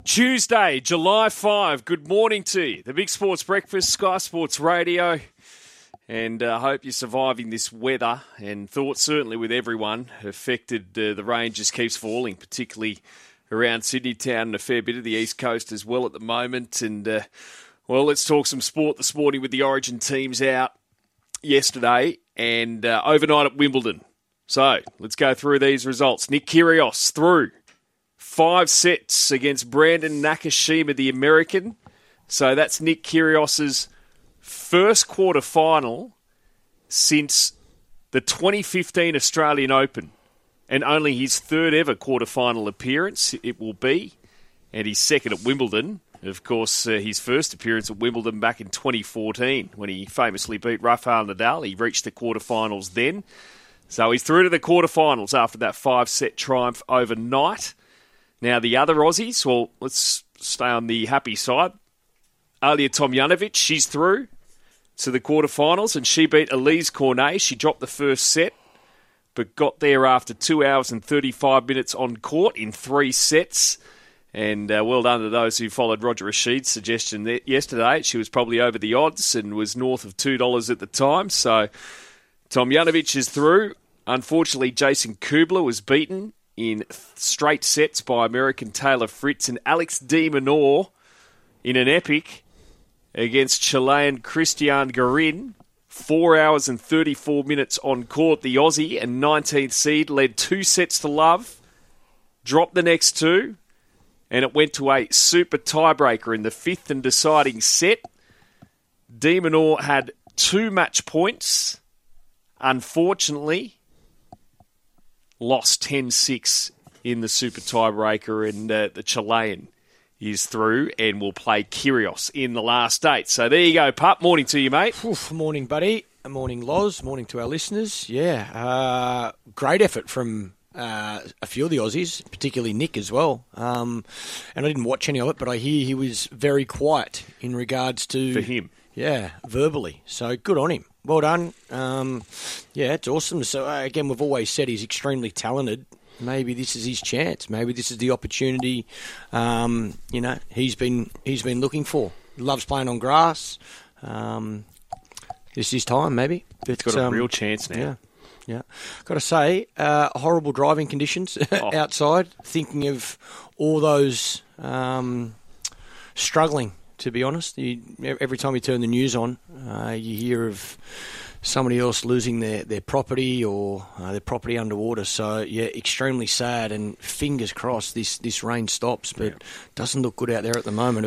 Tuesday, July 5. Good morning to you. The Big Sports Breakfast, Sky Sports Radio. And I hope you're surviving this weather. And thoughts certainly with everyone affected. The rain just keeps falling, particularly around Sydney town and a fair bit of the East Coast as well at the moment. And, let's talk some sport this morning with the Origin teams out yesterday and overnight at Wimbledon. So let's go through these results. Nick Kyrgios through 5 sets against Brandon Nakashima, the American. So that's Nick Kyrgios's first quarterfinal since the 2015 Australian Open, and only his third ever quarterfinal appearance it will be, and his second at Wimbledon. Of course, his first appearance at Wimbledon back in 2014 when he famously beat Rafael Nadal. He reached the quarterfinals then. So he's through to the quarterfinals after that 5-set triumph overnight. Now, the other Aussies, well, let's stay on the happy side. Alia Tomljanovic, she's through to the quarterfinals, and she beat Elise Cornet. She dropped the first set, but got there after 2 hours and 35 minutes on court in 3 sets. And well done to those who followed Roger Rashid's suggestion yesterday. She was probably over the odds and was north of $2 at the time. So Tomljanovic is through. Unfortunately, Jason Kubler was beaten in straight sets by American Taylor Fritz, and Alex de Minaur in an epic against Chilean Christian Garin. 4 hours and 34 minutes on court. The Aussie and 19th seed led 2 sets to love, dropped the next 2, and it went to a super tiebreaker in the 5th and deciding set. De Minaur had 2 match points. Unfortunately, lost 10-6 in the super tiebreaker, and the Chilean is through and will play Kyrgios in the last 8. So there you go, Pup. Morning to you, mate. Oof, morning, buddy. Morning, Loz. Morning to our listeners. Yeah, great effort from a few of the Aussies, particularly Nick as well. And I didn't watch any of it, but I hear he was very quiet in regards to... For him. Yeah, verbally. So good on him. Well done. It's awesome. So again, we've always said he's extremely talented. Maybe this is his chance. Maybe this is the opportunity. He's been looking for. He loves playing on grass. This is his time. Maybe it's got a real chance now. Yeah. Got to say, horrible driving conditions outside. Thinking of all those struggling. To be honest, every time you turn the news on, you hear of somebody else losing their property or their property underwater. So, yeah, extremely sad, and fingers crossed this rain stops, but it doesn't look good out there at the moment.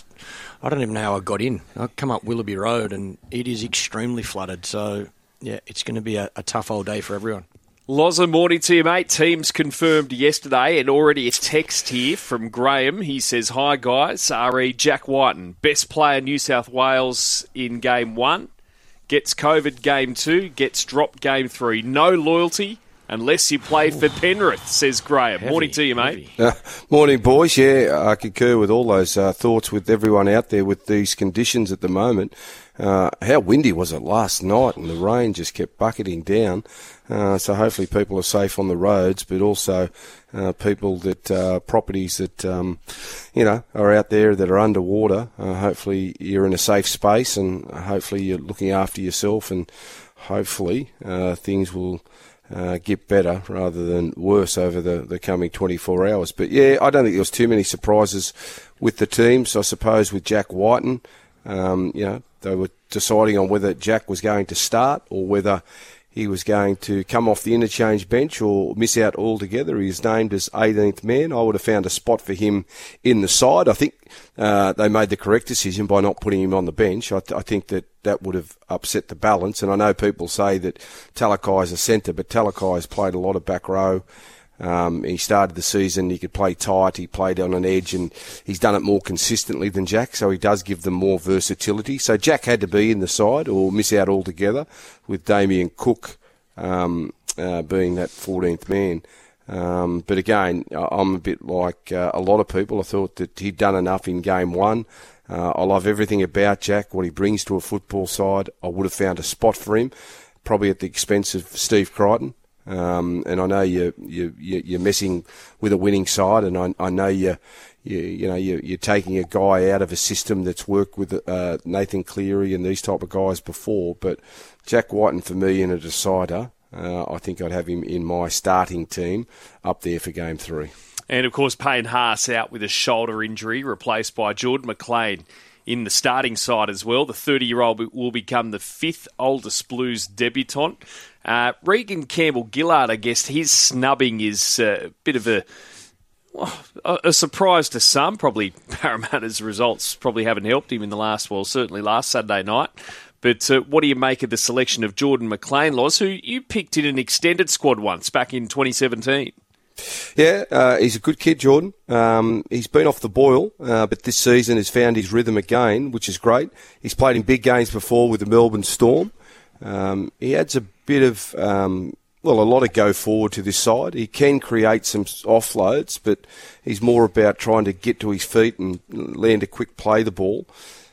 I don't even know how I got in. I come up Willoughby Road, and it is extremely flooded. So, yeah, it's going to be a tough old day for everyone. Loza, morning to you, mate. Teams confirmed yesterday, and already a text here from Graham. He says, "Hi, guys. RE Jack Whiten, best player New South Wales in Game 1. Gets COVID Game 2, gets dropped Game 3. No loyalty unless you play for Penrith," says Graham. Heavy, morning to you, mate. Morning, boys. Yeah, I concur with all those thoughts with everyone out there with these conditions at the moment. How windy was it last night, and the rain just kept bucketing down. So hopefully people are safe on the roads, but also people that properties that are out there that are underwater. Hopefully you're in a safe space, and hopefully you're looking after yourself, and hopefully things will get better rather than worse over the coming 24 hours. But yeah, I don't think there was too many surprises with the teams. I suppose with Jack Whiten, they were deciding on whether Jack was going to start or whether he was going to come off the interchange bench or miss out altogether. He was named as 18th man. I would have found a spot for him in the side. I think they made the correct decision by not putting him on the bench. I think that would have upset the balance. And I know people say that Talakai is a centre, but Talakai has played a lot of back row. He started the season, he could play tight, he played on an edge, and he's done it more consistently than Jack, so he does give them more versatility. So Jack had to be in the side or miss out altogether, with Damien Cook being that 14th man. But again, I'm a bit like a lot of people. I thought that he'd done enough in Game 1. I love everything about Jack, what he brings to a football side. I would have found a spot for him, probably at the expense of Steve Crichton. And I know you're messing with a winning side, and I know you're you're taking a guy out of a system that's worked with Nathan Cleary and these type of guys before. But Jack Whiten, for me, in a decider, I think I'd have him in my starting team up there for Game 3. And, of course, Payne Haas out with a shoulder injury, replaced by Jordan McLean in the starting side as well. The 30-year-old will become the 5th oldest Blues debutant. Regan Campbell-Gillard, I guess, his snubbing is a bit of a surprise to some. Probably Parramatta's results probably haven't helped him in the certainly last Saturday night. But what do you make of the selection of Jordan McLean, Loz, who you picked in an extended squad once back in 2017? Yeah, he's a good kid, Jordan. He's been off the boil, but this season has found his rhythm again, which is great. He's played in big games before with the Melbourne Storm. He adds a bit of, a lot of go forward to this side. He can create some offloads, but he's more about trying to get to his feet and land a quick play the ball.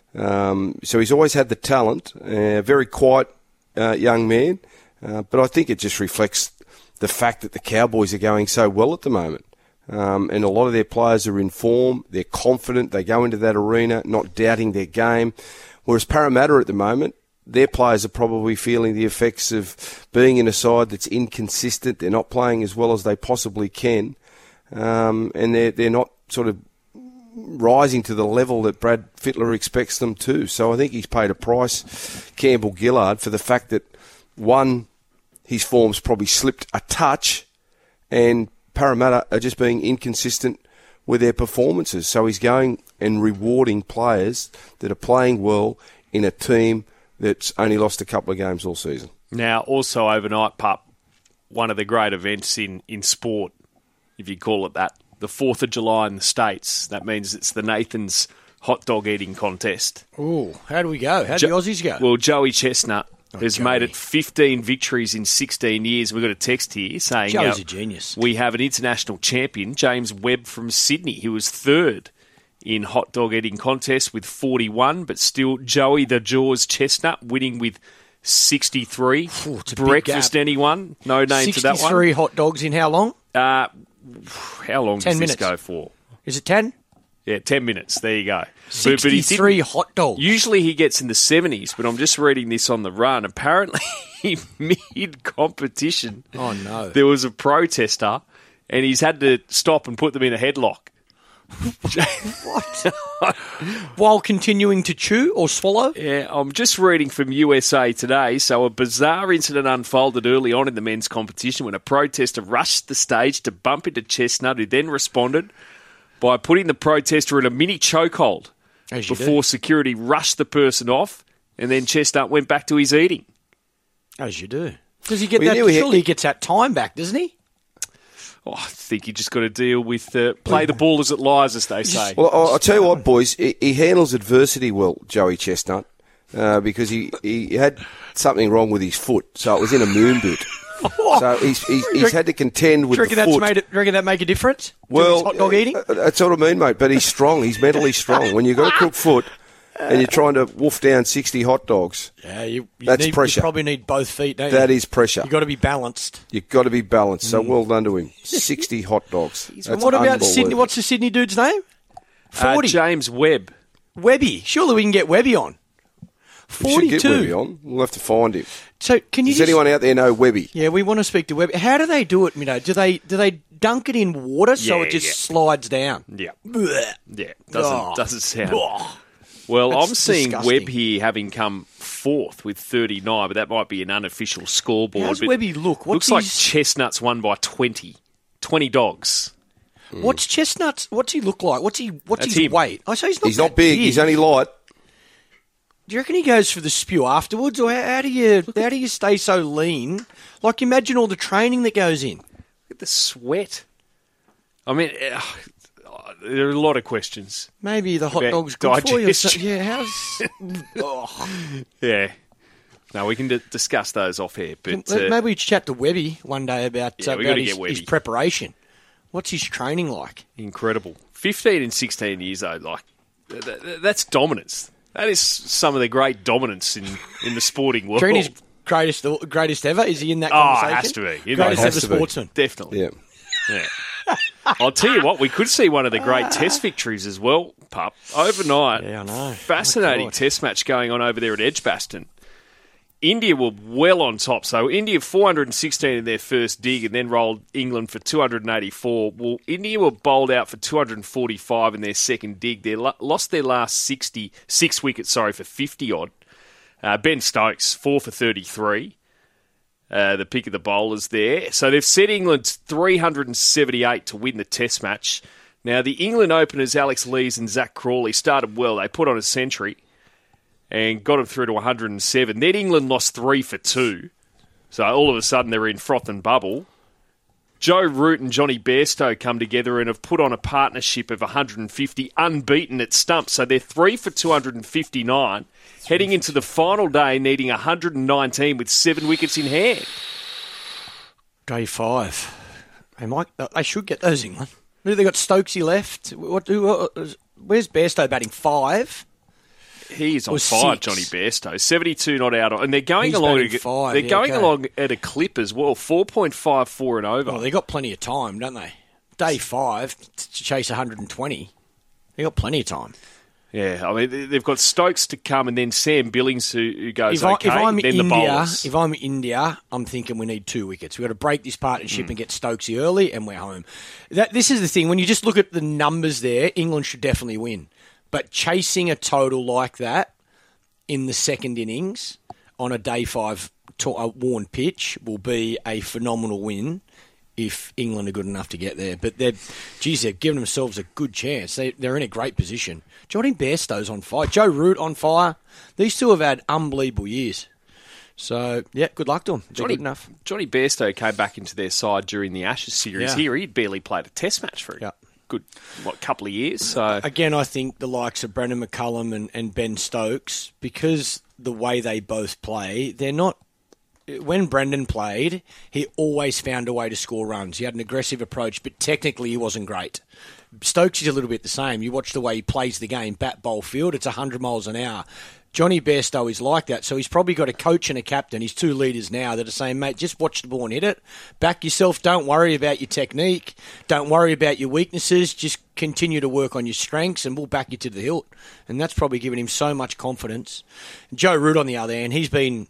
So he's always had the talent, very quiet young man, but I think it just reflects the fact that the Cowboys are going so well at the moment. And a lot of their players are in form, they're confident, they go into that arena not doubting their game. Whereas Parramatta at the moment, their players are probably feeling the effects of being in a side that's inconsistent, they're not playing as well as they possibly can, and they're not sort of rising to the level that Brad Fittler expects them to. So I think he's paid a price, Campbell-Gillard, for the fact that, one, his form's probably slipped a touch, and Parramatta are just being inconsistent with their performances. So he's going and rewarding players that are playing well in a team that's only lost a couple of games all season. Now, also overnight, Pup, one of the great events in sport, if you call it that, the 4th of July in the States. That means it's the Nathan's hot dog eating contest. Oh, how do we go? How do the Aussies go? Well, Joey Chestnut has made it 15 victories in 16 years. We've got a text here saying Joey's a genius. We have an international champion, James Webb from Sydney, who was 3rd in hot dog eating contest with 41, but still Joey the Jaws Chestnut winning with 63. Ooh, it's a Breakfast, big gap. Anyone? No name to that one. 63 hot dogs in how long? How long 10 does minutes. this go for? Is it 10? Yeah, 10 minutes. There you go. 63 hot dogs. Usually he gets in the 70s, but I'm just reading this on the run. Apparently, mid-competition, there was a protester, and he's had to stop and put them in a headlock. What? While continuing to chew or swallow? Yeah, I'm just reading from USA Today. So a bizarre incident unfolded early on in the men's competition when a protester rushed the stage to bump into Chestnut, who then responded by putting the protester in a mini chokehold before security rushed the person off, and then Chestnut went back to his eating. As you do. Does he get that? Surely he gets that time back, doesn't he? Oh, I think you just got to deal with play the ball as it lies, as they say. Well, I'll tell you what, boys, he handles adversity well, Joey Chestnut, because he had something wrong with his foot, so it was in a moon boot. So he's had to contend with the foot. Do you reckon that make a difference? Well, hot dog eating? That's what I mean, mate. But he's strong. He's mentally strong. When you've got a crook foot and you're trying to wolf down 60 hot dogs, that's pressure. You probably need both feet, don't you? That is pressure. You've got to be balanced. You've got to be balanced. So well done to him. 60 hot dogs. And what about Sydney? What's the Sydney dude's name? 40. James Webb. Webby. Surely we can get Webby on. 42. We should get Webby on. We'll have to find him. So can you Does anyone out there know Webby? Yeah, we want to speak to Webby. How do they do it? Do they dunk it in water so it just slides down? Yeah. Blech. Yeah. Doesn't sound. Well, That's I'm seeing disgusting. Webb here having come 4th with 39, but that might be an unofficial scoreboard. How's Webby look? Looks like Chestnut's won by 20 dogs. What's Chestnut's? What's he look like? What's his him. weight? I say He's not big. He's only light. Do you reckon he goes for the spew afterwards, or how do you stay so lean? Like, imagine all the training that goes in. Look at the sweat. I mean, there are a lot of questions. Maybe the hot about dog's good for you. digestion. Yeah, Yeah. No, we can discuss those off here. But maybe we chat to Webby one day about we gotta get Webby. his preparation. What's his training like? Incredible. 15 and 16 years old, like that's dominance. That is some of the great dominance in the sporting world. Do you reckon he's greatest ever? Is he in that conversation? It has to be. Greatest ever sportsman. Definitely. Yeah. Yeah. I'll tell you what, we could see one of the great test victories as well, Pup. Overnight. Yeah, I know. Fascinating test match going on over there at Edgbaston. India were well on top. So India 416 in their first dig and then rolled England for 284. Well, India were bowled out for 245 in their second dig. They lost their last 6 wickets for 50-odd. Ben Stokes, 4 for 33. The pick of the bowlers there. So they've set England 378 to win the test match. Now, the England openers, Alex Lees and Zach Crawley, started well. They put on a century and got them through to 107. Then England lost 3 for 2. So all of a sudden they're in froth and bubble. Joe Root and Johnny Bairstow come together and have put on a partnership of 150, unbeaten at stumps. So they're 3 for 259, heading into the final day needing 119 with 7 wickets in hand. Day 5. Hey, Mike, they should get those, England. Who they got? Stokesy left. Where's Bairstow batting? 5? He's on Or 5, 6. Johnny Bairstow. 72 not out on, and they're going He's along. batting 5, They're yeah, going okay. along at a clip as well. 4.54 and over. Well, they got plenty of time, don't they? Day 5 to chase 120. They got plenty of time. Yeah, I mean they've got Stokes to come, and then Sam Billings who goes If I'm then the India, bowlers. if I'm India, I'm thinking we need 2 wickets. We've got to break this partnership and get Stokesy early, and we're home. This is the thing. When you just look at the numbers there, England should definitely win. But chasing a total like that in the second innings on a day 5 worn pitch will be a phenomenal win if England are good enough to get there. But they're giving themselves a good chance. They're in a great position. Johnny Bairstow's on fire. Joe Root on fire. These two have had unbelievable years. So, yeah, good luck to them. They're good enough. Johnny Bairstow came back into their side during the Ashes series. Yeah. Here, he'd barely played a test match for a good couple of years. So Again, I think the likes of Brendan McCullum and Ben Stokes, because the way they both play, they're not... When Brendan played, he always found a way to score runs. He had an aggressive approach, but technically he wasn't great. Stokes is a little bit the same. You watch the way he plays the game, bat, bowl, field, it's 100 miles an hour. Johnny Bairstow is like that, so he's probably got a coach and a captain. He's 2 leaders now that are saying, mate, just watch the ball and hit it. Back yourself. Don't worry about your technique. Don't worry about your weaknesses. Just continue to work on your strengths, and we'll back you to the hilt. And that's probably given him so much confidence. Joe Root, on the other hand, he's been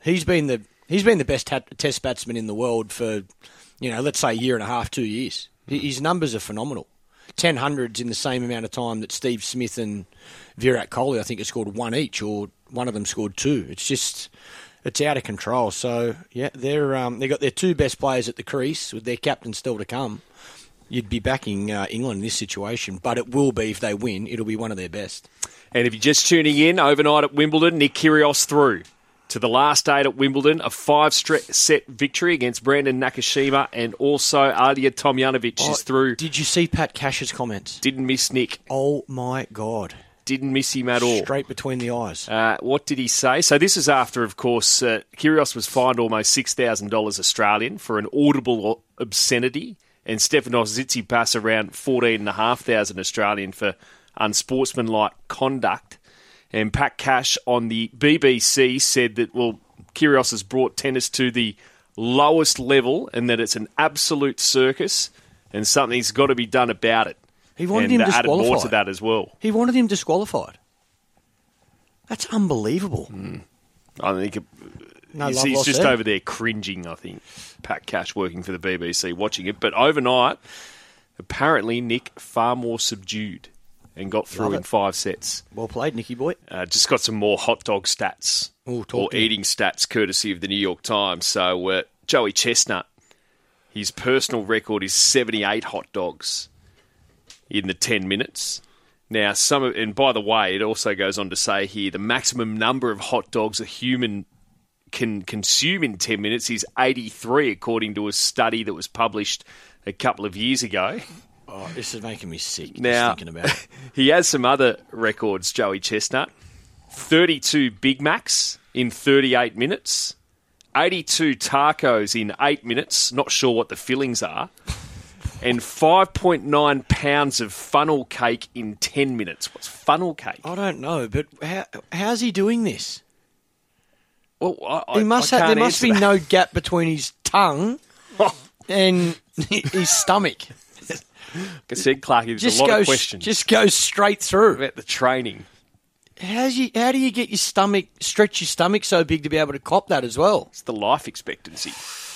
the best test batsman in the world for, let's say a year and a half, 2 years. His numbers are phenomenal. 10 hundreds in the same amount of time that Steve Smith and Virat Kohli, I think, have scored 1 each, or one of them scored 2. It's out of control. So, yeah, they've got their 2 best players at the crease with their captain still to come. You'd be backing England in this situation, but it will be, if they win, it'll be one of their best. And if you're just tuning in, overnight at Wimbledon, Nick Kyrgios through to the last 8 at Wimbledon, a 5-set victory against Brandon Nakashima, and also Adija Tomljanovic is through. Did you see Pat Cash's comments? Didn't miss Nick. Oh, my God. Didn't miss him at all. Straight between the eyes. What did he say? So this is after, of course, Kyrgios was fined almost $6,000 Australian for an audible obscenity, and Stefanos Tsitsipas around 14,500 Australian for unsportsmanlike conduct. And Pat Cash on the BBC said that, Kyrgios has brought tennis to the lowest level and that it's an absolute circus and something's got to be done about it. He wanted him disqualified. Added more to that as well. He wanted him disqualified. That's unbelievable. I think he's just over there cringing, I think. Pat Cash working for the BBC, watching it. But overnight, apparently Nick far more subdued and got through in 5 sets. Well played, Nicky boy. Just got some more hot dog stats or eating stats courtesy of the New York Times. So Joey Chestnut, his personal record is 78 hot dogs in the 10 minutes. Now, and by the way, it also goes on to say here, the maximum number of hot dogs a human can consume in 10 minutes is 83, according to a study that was published a couple of years ago. Oh, this is making me sick now, just thinking about it. He has some other records, Joey Chestnut. 32 Big Macs in 38 minutes. 82 tacos in 8 minutes. Not sure what the fillings are. And 5.9 pounds of funnel cake in 10 minutes. What's funnel cake? I don't know, but how's he doing this? Well, there must be no gap between his tongue and his stomach. I said, Clarkie, there's a lot of questions Just goes straight through. about the training. How do you get stretch your stomach so big to be able to cop that as well? It's the life expectancy.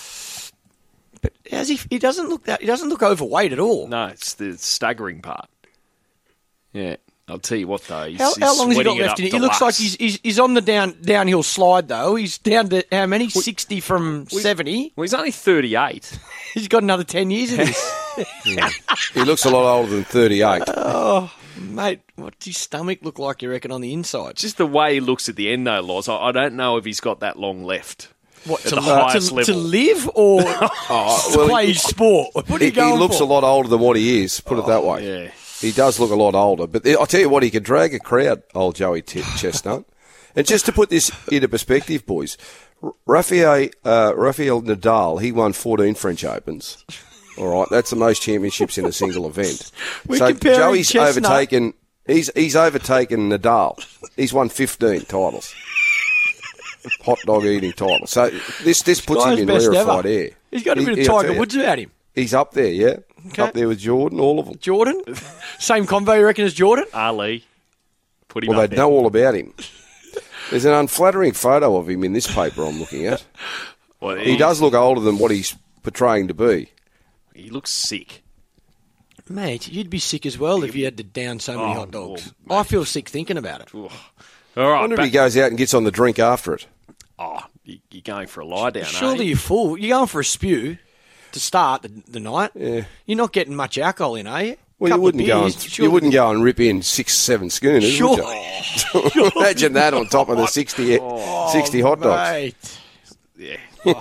But he doesn't look overweight at all. No, it's the staggering part. Yeah, I'll tell you what though. How long has he got left in it? He looks like he's on the downhill slide though. He's down to how many? 60 from 70. Well, he's only 38. He's got another 10 years of this. He looks a lot older than 38. Oh, mate, what does his stomach look like, you reckon, on the inside? Just the way he looks at the end though, Loz. I don't know if he's got that long left. What, at the highest level. To live or to play his sport? What are you going He looks for? a lot older than what he is, put it that way. Yeah. He does look a lot older. But I'll tell you what, he could drag a crowd, old Joey Chestnut. And just to put this into perspective, boys, Rafael Nadal, he won 14 French Opens. All right, that's the most championships in a single event. So Joey's overtaken. He's overtaken Nadal. He's won 15 titles. Hot dog eating titles. So this puts him in rarefied air. He's got a bit of Tiger Woods about him. He's up there, yeah. Okay. Up there with Jordan, all of them. Jordan? Same combo, you reckon, as Jordan? Ali. Put him Well, up they'd there. know all about him. There's an unflattering photo of him in this paper I'm looking at. Well, He does look older than what he's portraying to be. He looks sick. Mate, you'd be sick as well if you had to down so many hot dogs. well, I feel sick thinking about it. All I right. wonder if he goes out and gets on the drink after it. You're going for a lie down, Surely eh? you're full. You're going for a spew to start the night. Yeah. You're not getting much alcohol in, are you? Well, you wouldn't go and rip in 6-7 schooners, Sure. would you? Imagine that on top of the 60 hot dogs. Mate. Yeah.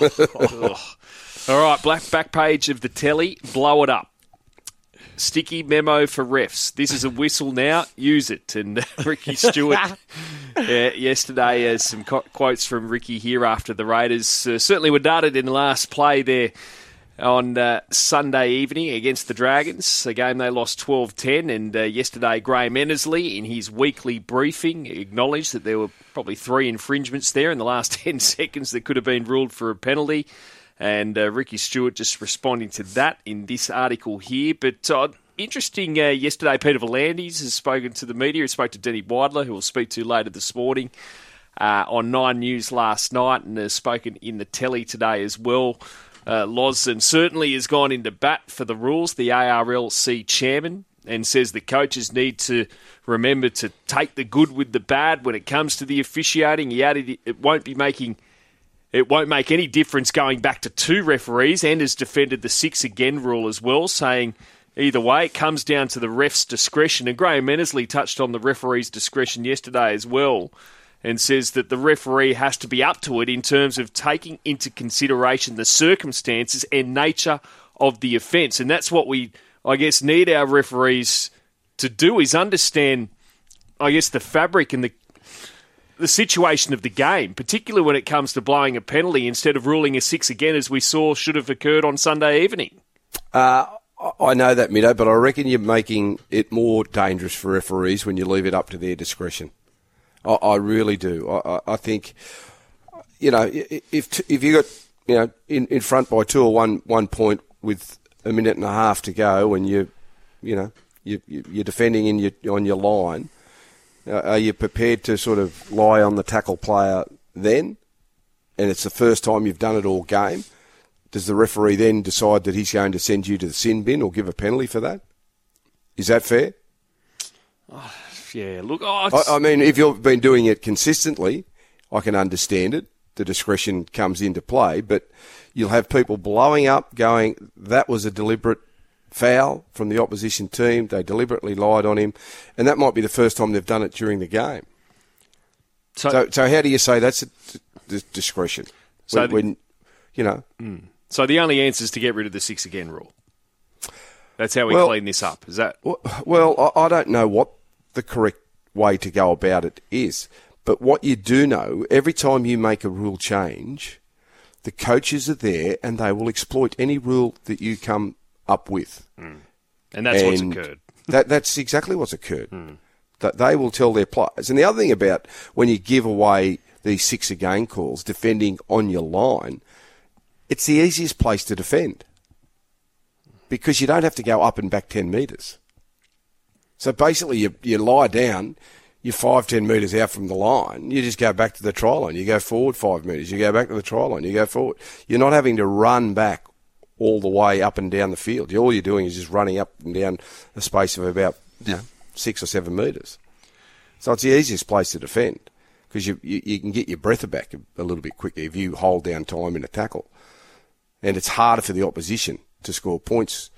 All right, back page of the telly. Blow it up. Sticky memo for refs. This is a whistle now. Use it. And Ricky Stewart yesterday, some quotes from Ricky here after the Raiders certainly were darted in the last play there on Sunday evening against the Dragons, a game they lost 12-10. And yesterday, Graham Ennersley, in his weekly briefing, acknowledged that there were probably 3 infringements there in the last 10 seconds that could have been ruled for a penalty. And Ricky Stewart just responding to that in this article here. But interesting, yesterday Peter V'landys has spoken to the media. He spoke to Denny Widler, who we'll speak to later this morning, on 9 News last night, and has spoken in the telly today as well. Lozzen certainly has gone into bat for the rules, the ARLC chairman, and says the coaches need to remember to take the good with the bad when it comes to the officiating. He added it won't make any difference going back to 2 referees, and has defended the 6 again rule as well, saying either way it comes down to the ref's discretion. And Graham Ennersley touched on the referee's discretion yesterday as well, and says that the referee has to be up to it in terms of taking into consideration the circumstances and nature of the offence. And that's what we, I guess, need our referees to do, is understand, I guess, the fabric and the situation of the game, particularly when it comes to blowing a penalty instead of ruling a 6 again, as we saw should have occurred on Sunday evening. I know that, Mido, but I reckon you're making it more dangerous for referees when you leave it up to their discretion. I really do. I think, if you got, in front by 2 or 1 point with a minute and a half to go, and you're defending on your line, are you prepared to sort of lie on the tackle player then? And it's the first time you've done it all game. Does the referee then decide that he's going to send you to the sin bin or give a penalty for that? Is that fair? Yeah, look, I mean, if you've been doing it consistently, I can understand it. The discretion comes into play, but you'll have people blowing up going, that was a deliberate foul from the opposition team. They deliberately lied on him, and that might be the first time they've done it during the game. So how do you say that's a discretion? So the only answer is to get rid of the 6 again rule. That's how we clean this up. Is that? Well, I don't know what the correct way to go about it is, but what you do know, every time you make a rule change, the coaches are there and they will exploit any rule that you come up with. And that's what's occurred. That's exactly what's occurred. That they will tell their players. And the other thing about when you give away these 6 again calls, defending on your line, it's the easiest place to defend. because you don't have to go up and back 10 metres. So basically you lie down, you're 5-10 metres out from the line, you just go back to the try line. You go forward 5 metres, you go back to the try line, you go forward. You're not having to run back all the way up and down the field. All you're doing is just running up and down a space of about 6 or 7 metres. So it's the easiest place to defend because you can get your breath back a little bit quicker if you hold down time in a tackle. And it's harder for the opposition to score points.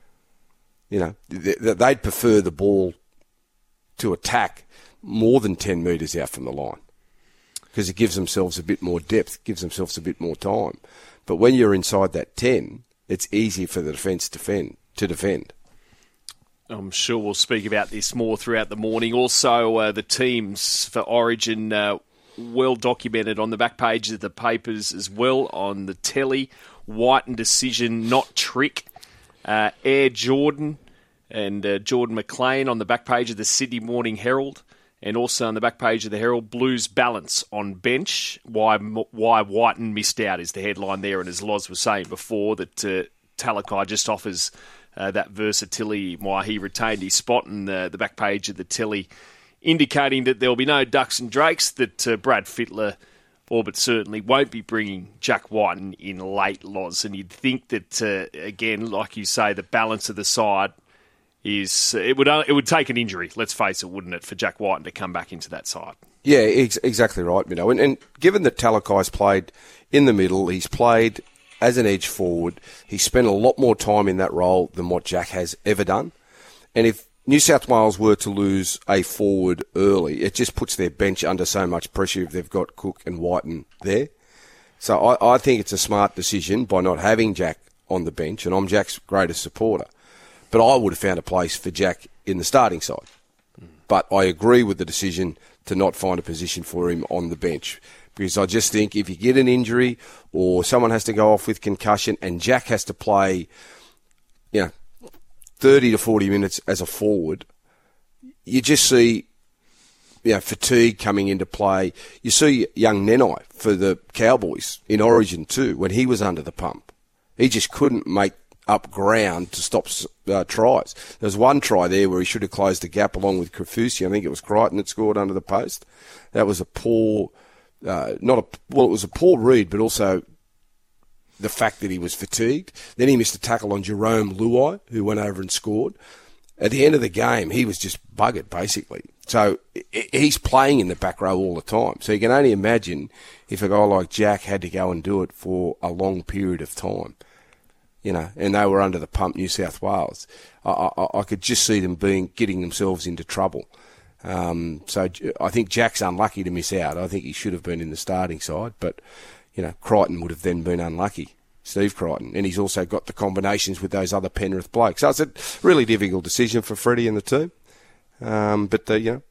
They'd prefer the ball to attack more than 10 metres out from the line because it gives themselves a bit more depth, gives themselves a bit more time. But when you're inside that 10, it's easier for the defence to defend. I'm sure we'll speak about this more throughout the morning. Also, the teams for Origin well documented on the back pages of the papers as well on the telly. Whiten decision, not trick. Air Jordan and Jordan McLean on the back page of the Sydney Morning Herald. And also on the back page of the Herald, Blues balance on bench. Why Whiten missed out is the headline there. And as Loz was saying before, that Talakai just offers that versatility, why he retained his spot. And the back page of the telly indicating that there'll be no ducks and drakes, that Brad Fittler but certainly won't be bringing Jack Whiten in late, Loz. And you'd think that, again, like you say, the balance of the side is it would take an injury, let's face it, wouldn't it, for Jack Whiten to come back into that side? Yeah, exactly right, And given that Talakai's played in the middle, he's played as an edge forward, he's spent a lot more time in that role than what Jack has ever done. And if New South Wales were to lose a forward early, it just puts their bench under so much pressure if they've got Cook and Whiten there. So I think it's a smart decision by not having Jack on the bench, and I'm Jack's greatest supporter. But I would have found a place for Jack in the starting side. But I agree with the decision to not find a position for him on the bench, because I just think if you get an injury or someone has to go off with concussion and Jack has to play, 30 to 40 minutes as a forward, you just see fatigue coming into play. You see young Nenai for the Cowboys in Origin too, when he was under the pump. He just couldn't make up ground to stop tries. There was one try there where he should have closed the gap along with Kaufusi. I think it was Crichton that scored under the post. That was a poor, it was a poor read, but also the fact that he was fatigued. Then he missed a tackle on Jerome Luai, who went over and scored. At the end of the game, he was just buggered, basically. So he's playing in the back row all the time. So you can only imagine if a guy like Jack had to go and do it for a long period of time, and they were under the pump, New South Wales. I could just see them getting themselves into trouble. So I think Jack's unlucky to miss out. I think he should have been in the starting side, but Crichton would have then been unlucky, Steve Crichton. And he's also got the combinations with those other Penrith blokes. So it's a really difficult decision for Freddie and the team. But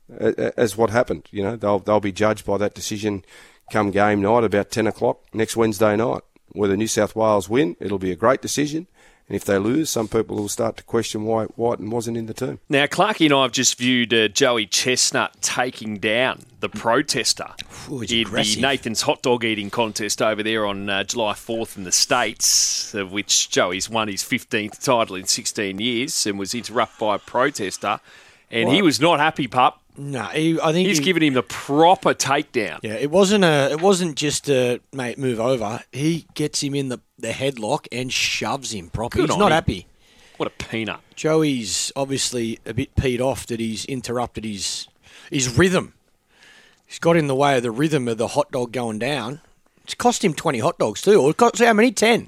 as what happened, they'll be judged by that decision come game night about 10 o'clock next Wednesday night. Whether New South Wales win, it'll be a great decision. And if they lose, some people will start to question why Whiten wasn't in the team. Now, Clarkie and I have just viewed Joey Chestnut taking down the protester in the Nathan's hot dog eating contest over there on July 4th in the States, of which Joey's won his 15th title in 16 years and was interrupted by a protester. And he was not happy, pup. No, I think he's given him the proper takedown. Yeah, it wasn't just mate, move over. He gets him in the headlock and shoves him properly. He's not happy. What a peanut. Joey's obviously a bit peed off that he's interrupted his rhythm. He's got in the way of the rhythm of the hot dog going down. It's cost him 20 hot dogs too. It cost how many? 10.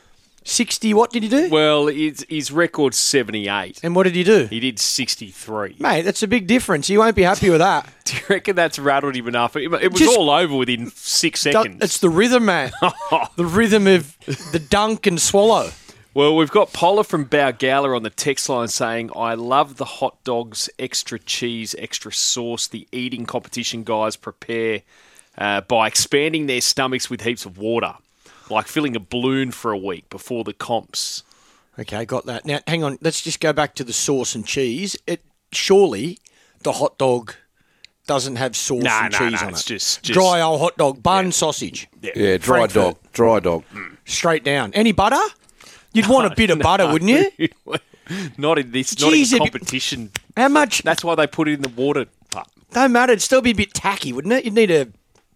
60, what did he do? Well, his record's 78. And what did he do? He did 63. Mate, that's a big difference. You won't be happy with that. Do you reckon that's rattled him enough? It was just all over within 6 seconds. It's the rhythm, man. The rhythm of the dunk and swallow. Well, we've got Paula from Balgowlah on the text line saying, I love the hot dogs, extra cheese, extra sauce. The eating competition guys prepare by expanding their stomachs with heaps of water. Like filling a balloon for a week before the comps. Okay, got that. Now, hang on. Let's just go back to the sauce and cheese. Surely the hot dog doesn't have sauce and cheese on it. It's just dry old hot dog, bun, sausage. Yeah, dry dog. Straight down. Any butter? You'd want a bit of butter, wouldn't you? Not in this, Jeez, not in competition. How much? That's why they put it in the water. Don't matter. It'd still be a bit tacky, wouldn't it? You'd need a...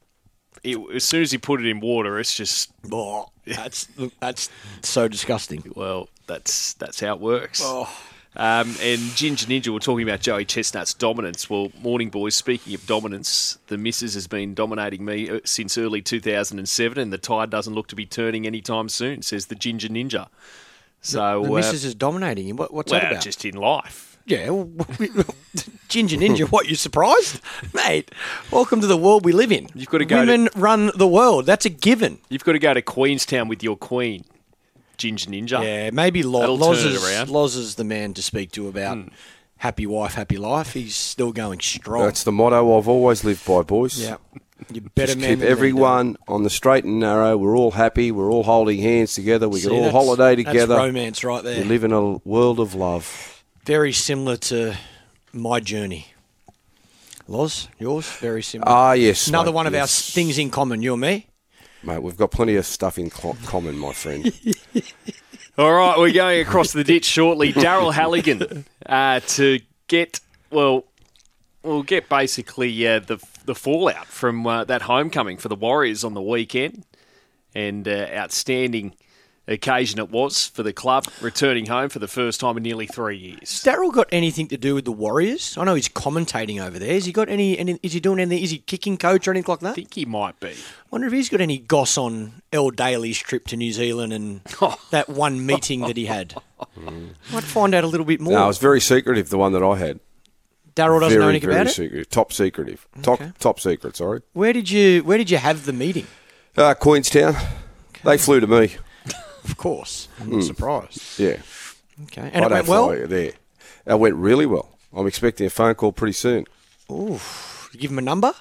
As soon as you put it in water, it's just... Oh, that's so disgusting. Well, that's how it works. Oh. And Ginger Ninja, we're talking about Joey Chestnut's dominance. Well, morning, boys, speaking of dominance, the missus has been dominating me since early 2007, and the tide doesn't look to be turning anytime soon, says the Ginger Ninja. So the missus is dominating you. What's that about? Just in life. Yeah, Ginger Ninja, what, you surprised? Mate, welcome to the world we live in. You've got to go Women run the world. That's a given. You've got to go to Queenstown with your queen, Ginger Ninja. Yeah, maybe That'll turn it around. Loz is the man to speak to about happy wife, happy life. He's still going strong. That's the motto I've always lived by, boys. Yeah. You better Just man keep than everyone on the straight and narrow. We're all happy. We're all holding hands together. We can all holiday together. That's romance right there. We live in a world of love. Very similar to my journey. Loz, yours? Very similar. Ah, yes. Another mate, one of our yes. things in common, you and me. Mate, we've got plenty of stuff in common, my friend. All right, we're going across the ditch shortly. Daryl Halligan to get, well, we'll get basically the fallout from that homecoming for the Warriors on the weekend, and outstanding occasion it was for the club, returning home for the first time in nearly 3 years. Has Daryl got anything to do with the Warriors? I know he's commentating over there. Has he got any is he doing anything? Is he kicking coach or anything like that? I think he might be. Wonder if he's got any goss on El Daly's trip to New Zealand and that one meeting that he had. Might find out a little bit more. No, it was very secretive, the one that I had. Daryl doesn't know anything about it? Very secretive. Top secretive. Okay. Top secret, sorry. Where did you have the meeting? Queenstown. Okay. They flew to me. Of course. I'm not surprised. Yeah. Okay. And I it don't went well? fly you there. It went really well. I'm expecting a phone call pretty soon. Ooh. You give him a number?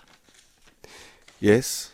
Yes.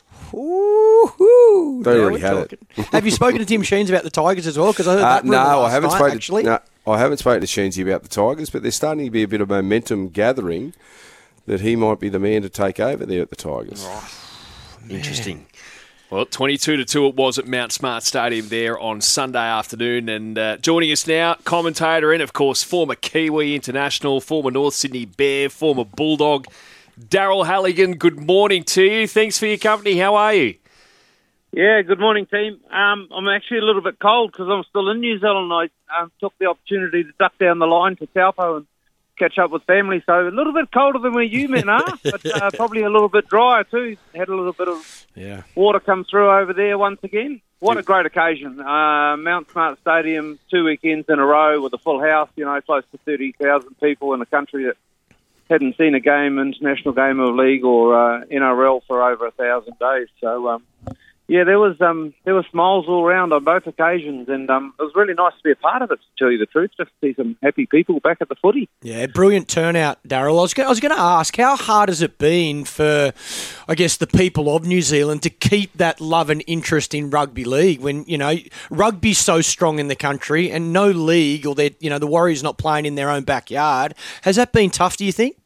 Ooh. They already had it. Have you spoken to Tim Sheens about the Tigers as well? Because I heard that rumor no, last I haven't night, spoken. actually. No, I haven't spoken to Sheensy about the Tigers, but there's starting to be a bit of momentum gathering that he might be the man to take over there at the Tigers. Right. Interesting. Well, 22-2 it was at Mount Smart Stadium there on Sunday afternoon. And joining us now, commentator and, of course, former Kiwi international, former North Sydney Bear, former Bulldog, Daryl Halligan. Good morning to you. Thanks for your company. How are you? Yeah, good morning, team. I'm actually a little bit cold because I'm still in New Zealand. I took the opportunity to duck down the line to Taupo and catch up with family. So a little bit colder than where you men are, but probably a little bit drier too. Had a little bit of water come through over there once again. What a great occasion. Mount Smart Stadium, 2 weekends in a row with a full house, close to 30,000 people in a country that hadn't seen a game, international game of league or NRL for over 1,000 days. So, there was smiles all around on both occasions, and it was really nice to be a part of it, to tell you the truth, just to see some happy people back at the footy. Yeah, brilliant turnout, Daryl. I was going to ask, how hard has it been for, I guess, the people of New Zealand to keep that love and interest in rugby league when, rugby's so strong in the country and no league or the Warriors not playing in their own backyard? Has that been tough, do you think?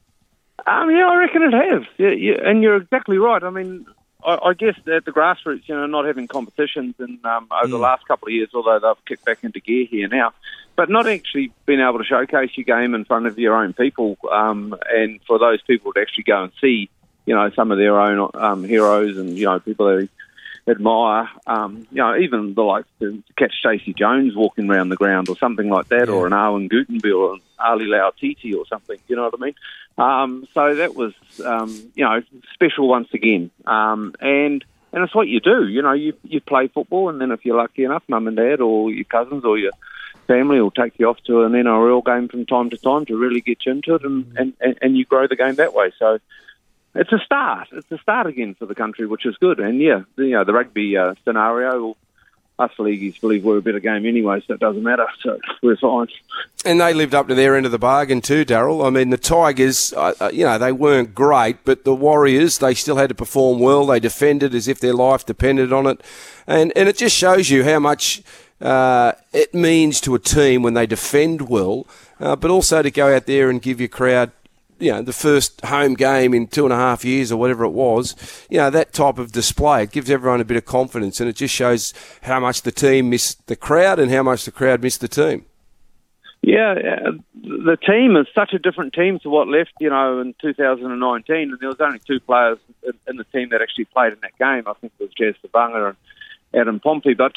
I reckon it has. Yeah, and you're exactly right. I mean, I guess at the grassroots, not having competitions and over the last couple of years, although they've kicked back into gear here now, but not actually being able to showcase your game in front of your own people, and for those people to actually go and see, some of their own heroes and people they admire, even the likes to catch Stacey Jones walking around the ground or something like that, or an Owen Gutenberg or an Ali Lautiti or something. You know what I mean? So that was, special once again. And it's what you do. You play football, and then if you're lucky enough, mum and dad or your cousins or your family will take you off to an NRL game from time to time to really get you into it, and you grow the game that way. So it's a start. It's a start again for the country, which is good. And the rugby scenario, us leagueies believe we're a better game anyway, so it doesn't matter. So we're fine. And they lived up to their end of the bargain too, Daryl. I mean, the Tigers, they weren't great, but the Warriors, they still had to perform well. They defended as if their life depended on it. And it just shows you how much it means to a team when they defend well, but also to go out there and give your crowd the first home game in 2.5 years or whatever it was, that type of display, it gives everyone a bit of confidence, and it just shows how much the team missed the crowd and how much the crowd missed the team. Yeah, the team is such a different team to what left, in 2019, and there was only 2 players in the team that actually played in that game. I think it was Jazz Sabanga and Adam Pompey. But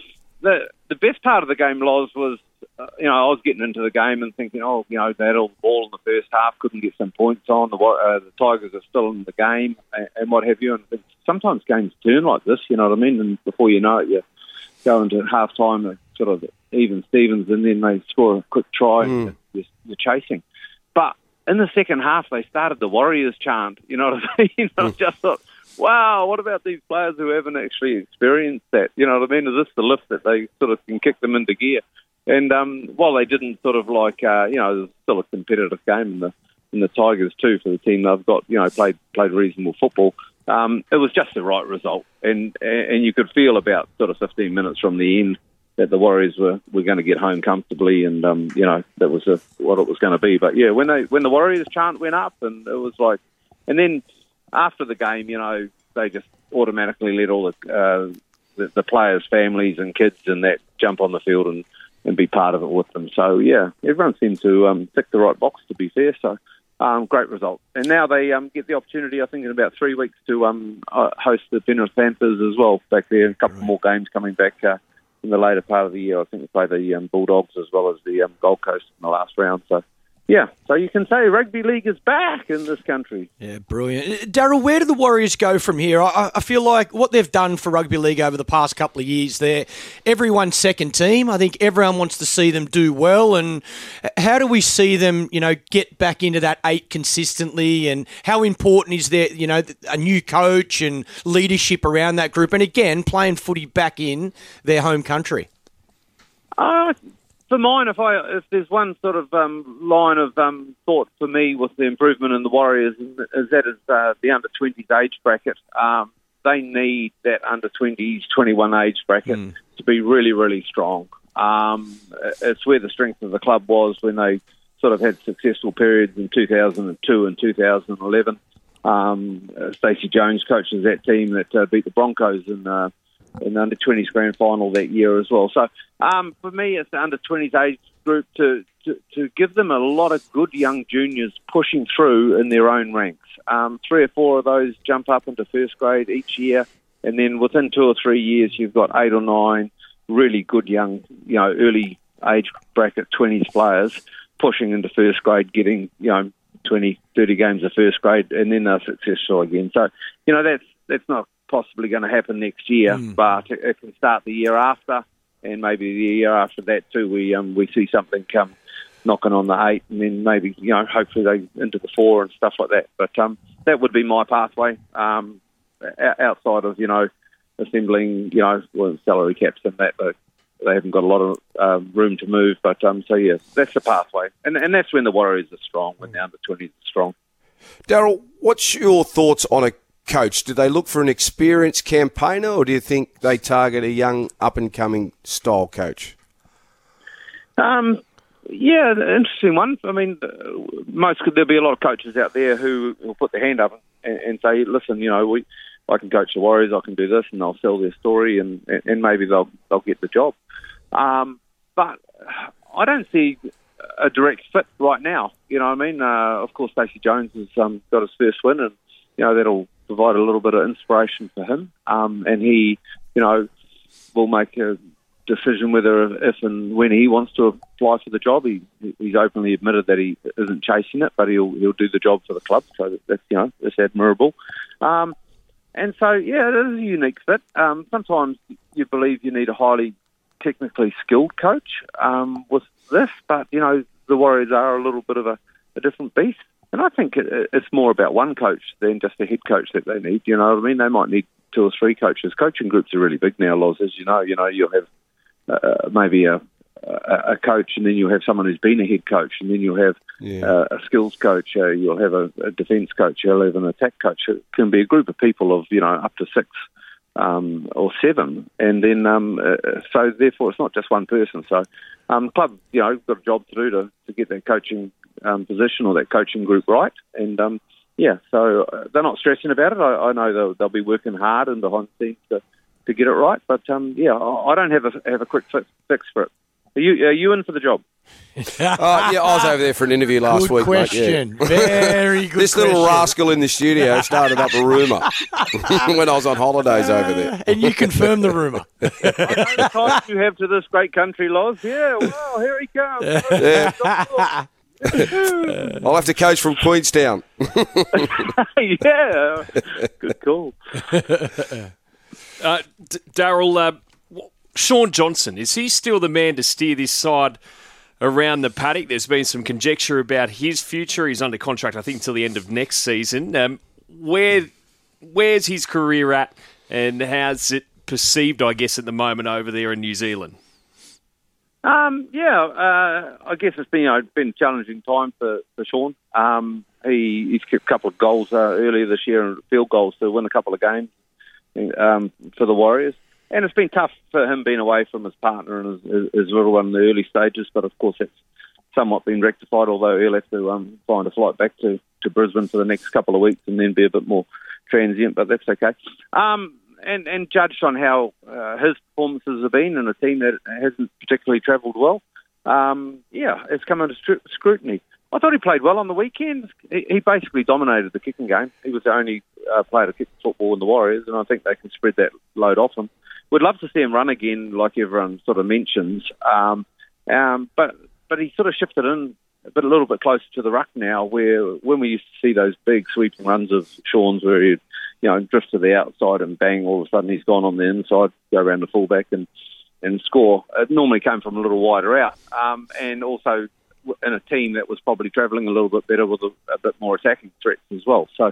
the best part of the game, Loz, was, I was getting into the game and thinking, they had all the ball in the first half, couldn't get some points on, the Tigers are still in the game, and what have you. And sometimes games turn like this, you know what I mean? And before you know it, you go into half-time, sort of even Stevens, and then they score a quick try and you're chasing. But in the second half, they started the Warriors chant, you know what I mean? I just thought, wow, what about these players who haven't actually experienced that? You know what I mean? Is this the lift that they sort of can kick them into gear? And while they didn't sort of like, there's still a competitive game in the Tigers too for the team. They've got, played reasonable football. It was just the right result. And you could feel about sort of 15 minutes from the end that the Warriors were going to get home comfortably, and that was what it was going to be. But yeah, when the Warriors chant went up, and it was like, and then after the game, they just automatically let all the players' families and kids and that jump on the field and be part of it with them. So yeah, everyone seemed to tick the right box, to be fair. So great result. And now they get the opportunity, I think, in about 3 weeks to host the Penrith Panthers as well back there. A couple more games coming back in the later part of the year. I think they play the Bulldogs as well as the Gold Coast in the last round. So, yeah, so you can say rugby league is back in this country. Yeah, brilliant. Daryl, where do the Warriors go from here? I feel like what they've done for rugby league over the past couple of years, they're everyone's second team. I think everyone wants to see them do well. And how do we see them, get back into that 8 consistently? And how important is there, a new coach and leadership around that group? And again, playing footy back in their home country. For mine, if there's one sort of line of thought for me with the improvement in the Warriors, is the under-20s age bracket. They need that under-20s, 21 age bracket to be really, really strong. It's where the strength of the club was when they sort of had successful periods in 2002 and 2011. Stacey Jones coaches that team that beat the Broncos in the under-20s grand final that year as well. So for me, it's the under-20s age group to give them a lot of good young juniors pushing through in their own ranks. 3 or 4 of those jump up into first grade each year, and then within 2 or 3 years, you've got 8 or 9 really good young, early age bracket 20s players pushing into first grade, getting, 20, 30 games of first grade, and then they're successful again. So, that's not possibly going to happen next year, but it can start the year after, and maybe the year after that too. We see something come knocking on the 8, and then maybe hopefully they into the 4 and stuff like that. But that would be my pathway. Outside of assembling salary caps and that, but they haven't got a lot of room to move. But so yeah, that's the pathway, and that's when the Warriors are strong, when the under-20s are strong. Daryl, what's your thoughts on a coach? Do they look for an experienced campaigner, or do you think they target a young, up-and-coming style coach? Yeah, interesting one. I mean, there'll be a lot of coaches out there who will put their hand up and say, listen, I can coach the Warriors, I can do this, and they'll sell their story, and maybe they'll get the job. But I don't see a direct fit right now. You know what I mean? Of course, Stacey Jones has got his first win, and that'll provide a little bit of inspiration for him. And he, will make a decision whether, if and when he wants to apply for the job. He's openly admitted that he isn't chasing it, but he'll do the job for the club. So that's admirable. And so, yeah, it is a unique fit. Sometimes you believe you need a highly technically skilled coach with this, but, the Warriors are a little bit of a different beast. And I think it's more about one coach than just a head coach that they need. You know what I mean? They might need 2 or 3 coaches. Coaching groups are really big now, Loz, as you know. You'll have maybe a coach, and then you'll have someone who's been a head coach, and then you'll have a skills coach, you'll have a defence coach, you'll have an attack coach. It can be a group of people of, up to 6 or 7. And then, so therefore, it's not just one person. So the club, got a job to do to get that coaching position or that coaching group right. And, so they're not stressing about it. I know they'll be working hard and behind the scenes to get it right. But, I don't have a quick fix for it. Are you in for the job? I was over there for an interview last week. Question. Mate, yeah. Very good This question. little rascal in the studio started up a rumour when I was on holidays over there. And you confirmed the rumour. I know the ties you have to this great country, Loz. Yeah, well, here he comes. I'll have to coach from Queenstown. Yeah, good call. Daryl, Shaun Johnson, is he still the man to steer this side around the paddock? There's been some conjecture about his future. He's under contract, I think, until the end of next season. Where's his career at, and how's it perceived, I guess, at the moment over there in New Zealand? I guess it's been a challenging time for Shaun. He's kicked a couple of goals earlier this year, field goals to win a couple of games for the Warriors. And it's been tough for him being away from his partner and his little one in the early stages, but of course that's somewhat been rectified, although he'll have to find a flight back to Brisbane for the next couple of weeks and then be a bit more transient, but that's okay. And judged on how his performances have been in a team that hasn't particularly travelled well, it's come under scrutiny. I thought he played well on the weekend. He basically dominated the kicking game. He was the only player to kick football in the Warriors, and I think they can spread that load off him. We'd love to see him run again, like everyone sort of mentions. But he sort of shifted in a little bit closer to the ruck now, where when we used to see those big sweeping runs of Shaun's where he'd drift to the outside and bang, all of a sudden he's gone on the inside, go around the fullback and score. It normally came from a little wider out, and also in a team that was probably travelling a little bit better with a bit more attacking threats as well. So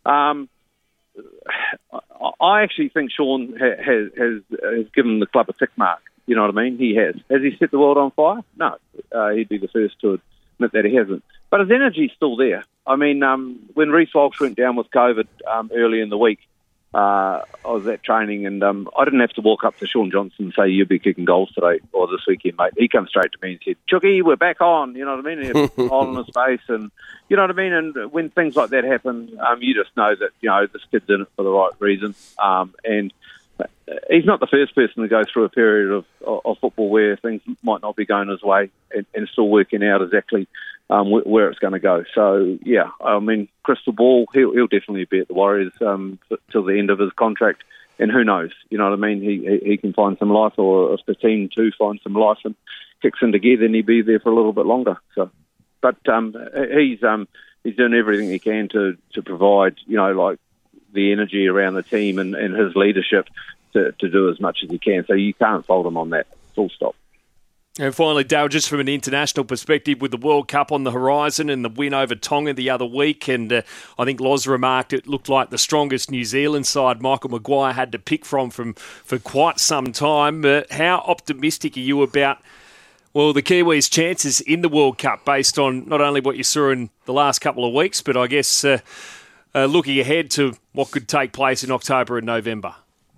I actually think Shaun has given the club a tick mark. You know what I mean? He has. Has he set the world on fire? No. He'd be the first to admit that he hasn't. But his energy's still there. I mean, when Reece Walsh went down with COVID early in the week, I was at training and I didn't have to walk up to Shaun Johnson and say, you'll be kicking goals today or this weekend, mate. He comes straight to me and said, Chookie, we're back on. You know what I mean? He had a smile on his face and, you know what I mean? And when things like that happen, you just know that, this kid's in it for the right reason. And he's not the first person to go through a period of football where things might not be going his way and still working out exactly where it's going to go. So, yeah, I mean, crystal ball, he'll definitely be at the Warriors till the end of his contract. And who knows, you know what I mean? He can find some life, or if the team too finds some life and kicks in together, then he'll be there for a little bit longer. So, but he's doing everything he can to provide, like the energy around the team and his leadership to do as much as he can. So you can't fault him on that, full stop. And finally, Dale, just from an international perspective, with the World Cup on the horizon and the win over Tonga the other week, and I think Loz remarked it looked like the strongest New Zealand side Michael Maguire had to pick from for quite some time. How optimistic are you about, the Kiwis' chances in the World Cup based on not only what you saw in the last couple of weeks, but I guess looking ahead to what could take place in October and November?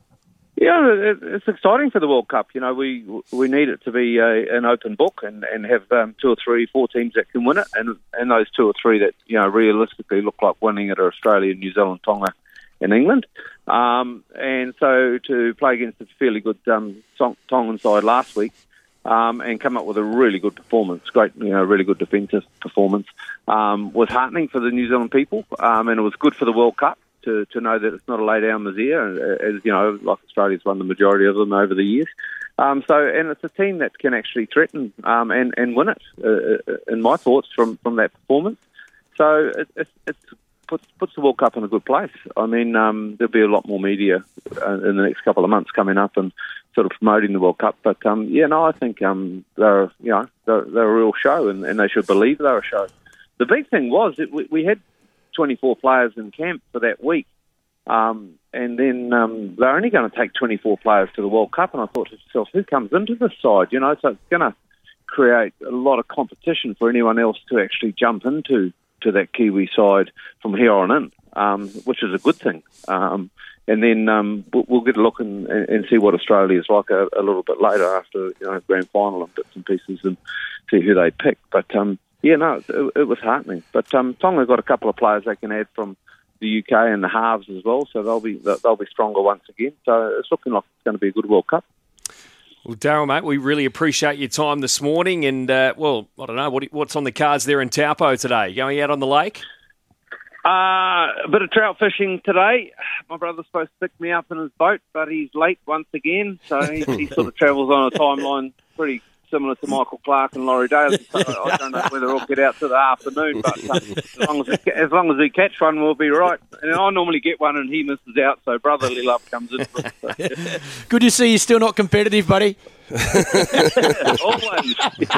Yeah, it's exciting for the World Cup. We need it to be an open book and have 2 or 3, 4 teams that can win it, and those 2 or 3 that realistically look like winning it are Australia, New Zealand, Tonga, and England. And so to play against a fairly good Tongan side last week and come up with a really good performance, great, really good defensive performance, was heartening for the New Zealand people, and it was good for the World Cup. To know that it's not a lay down misère, as like Australia's won the majority of them over the years. And it's a team that can actually threaten and win it, in my thoughts, from that performance. So it puts the World Cup in a good place. I mean, there'll be a lot more media in the next couple of months coming up and sort of promoting the World Cup. But I think they're a real show, and they should believe they're a show. The big thing was that we had 24 players in camp for that week, and then they're only going to take 24 players to the World Cup, and I thought to myself, who comes into this side? So it's going to create a lot of competition for anyone else to actually jump into that Kiwi side from here on in, which is a good thing. And then we'll get a look and see what Australia is like a little bit later after grand final and bits and pieces and see who they pick. But it was heartening. But Tonga got a couple of players they can add from the UK and the halves as well, so they'll be stronger once again. So it's looking like it's going to be a good World Cup. Well, Daryl, mate, we really appreciate your time this morning. And, I don't know, what's on the cards there in Taupo today? Going out on the lake? A bit of trout fishing today. My brother's supposed to pick me up in his boat, but he's late once again. So he sort of travels on a timeline pretty similar to Michael Clark and Laurie Dale. So I don't know whether he'll get out to the afternoon, but as long as he catch one, we'll be right. And I normally get one and he misses out, so brotherly love comes in. Good to see you're still not competitive, buddy. Always.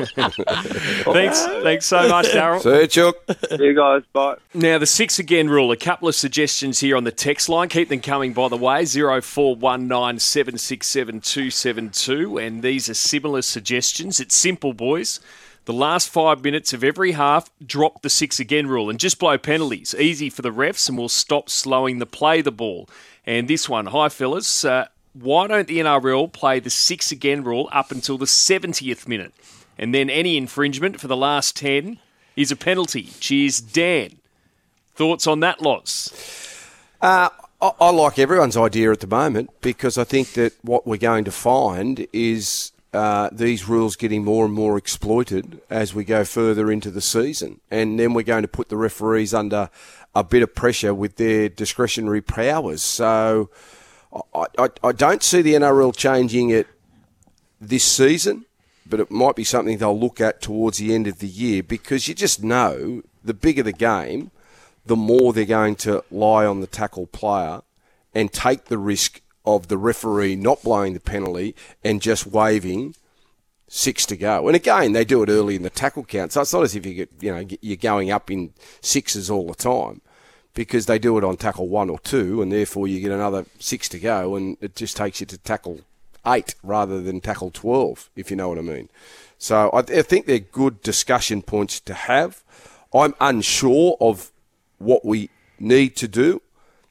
Thanks so much, Daryl. See you, Chuck. See you guys, bye. Now, the 6 again rule, a couple of suggestions here on the text line. Keep them coming, by the way, 0419 767 272. And these are similar suggestions. It's simple, boys. The last 5 minutes of every half, drop the 6 again rule and just blow penalties. Easy for the refs and we'll stop slowing the play the ball. And this one, hi, fellas. Why don't the NRL play the 6 again rule up until the 70th minute? And then any infringement for the last 10 is a penalty. Cheers, Dan. Thoughts on that, Loz? I like everyone's idea at the moment because I think that what we're going to find is these rules getting more and more exploited as we go further into the season. And then we're going to put the referees under a bit of pressure with their discretionary powers. So I don't see the NRL changing it this season, but it might be something they'll look at towards the end of the year because you just know the bigger the game, the more they're going to lie on the tackle player and take the risk of the referee not blowing the penalty and just waving 6 to go. And again, they do it early in the tackle count, so it's not as if you're going up in 6s all the time. Because they do it on tackle 1 or 2, and therefore you get another 6 to go, and it just takes you to tackle 8 rather than tackle 12, if you know what I mean. So I think they're good discussion points to have. I'm unsure of what we need to do.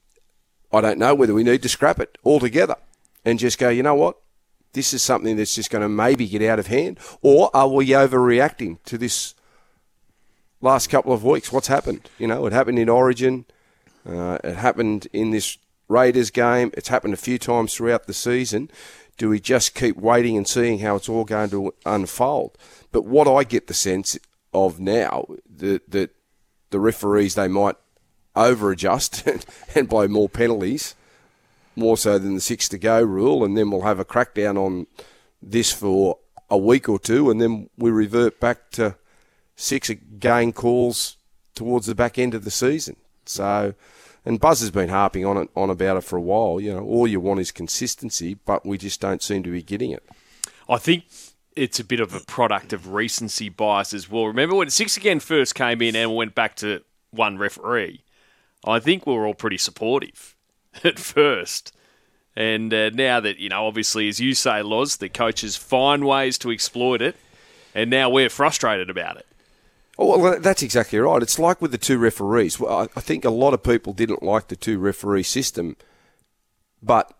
I don't know whether we need to scrap it altogether and just go, you know what, this is something that's just going to maybe get out of hand, or are we overreacting to this last couple of weeks? What's happened? It happened in Origin. It happened in this Raiders game. It's happened a few times throughout the season. Do we just keep waiting and seeing how it's all going to unfold? But what I get the sense of now, that the referees, they might over-adjust and blow more penalties, more so than the 6 to go rule, and then we'll have a crackdown on this for a week or two, and then we revert back to 6 again calls towards the back end of the season. So, and Buzz has been harping on about it for a while. All you want is consistency, but we just don't seem to be getting it. I think it's a bit of a product of recency bias as well. Remember when 6 again first came in and went back to one referee? I think we were all pretty supportive at first. And now that, obviously, as you say, Loz, the coaches find ways to exploit it, and now we're frustrated about it. Oh, well, that's exactly right. It's like with the 2 referees. Well, I think a lot of people didn't like the 2 referee system, but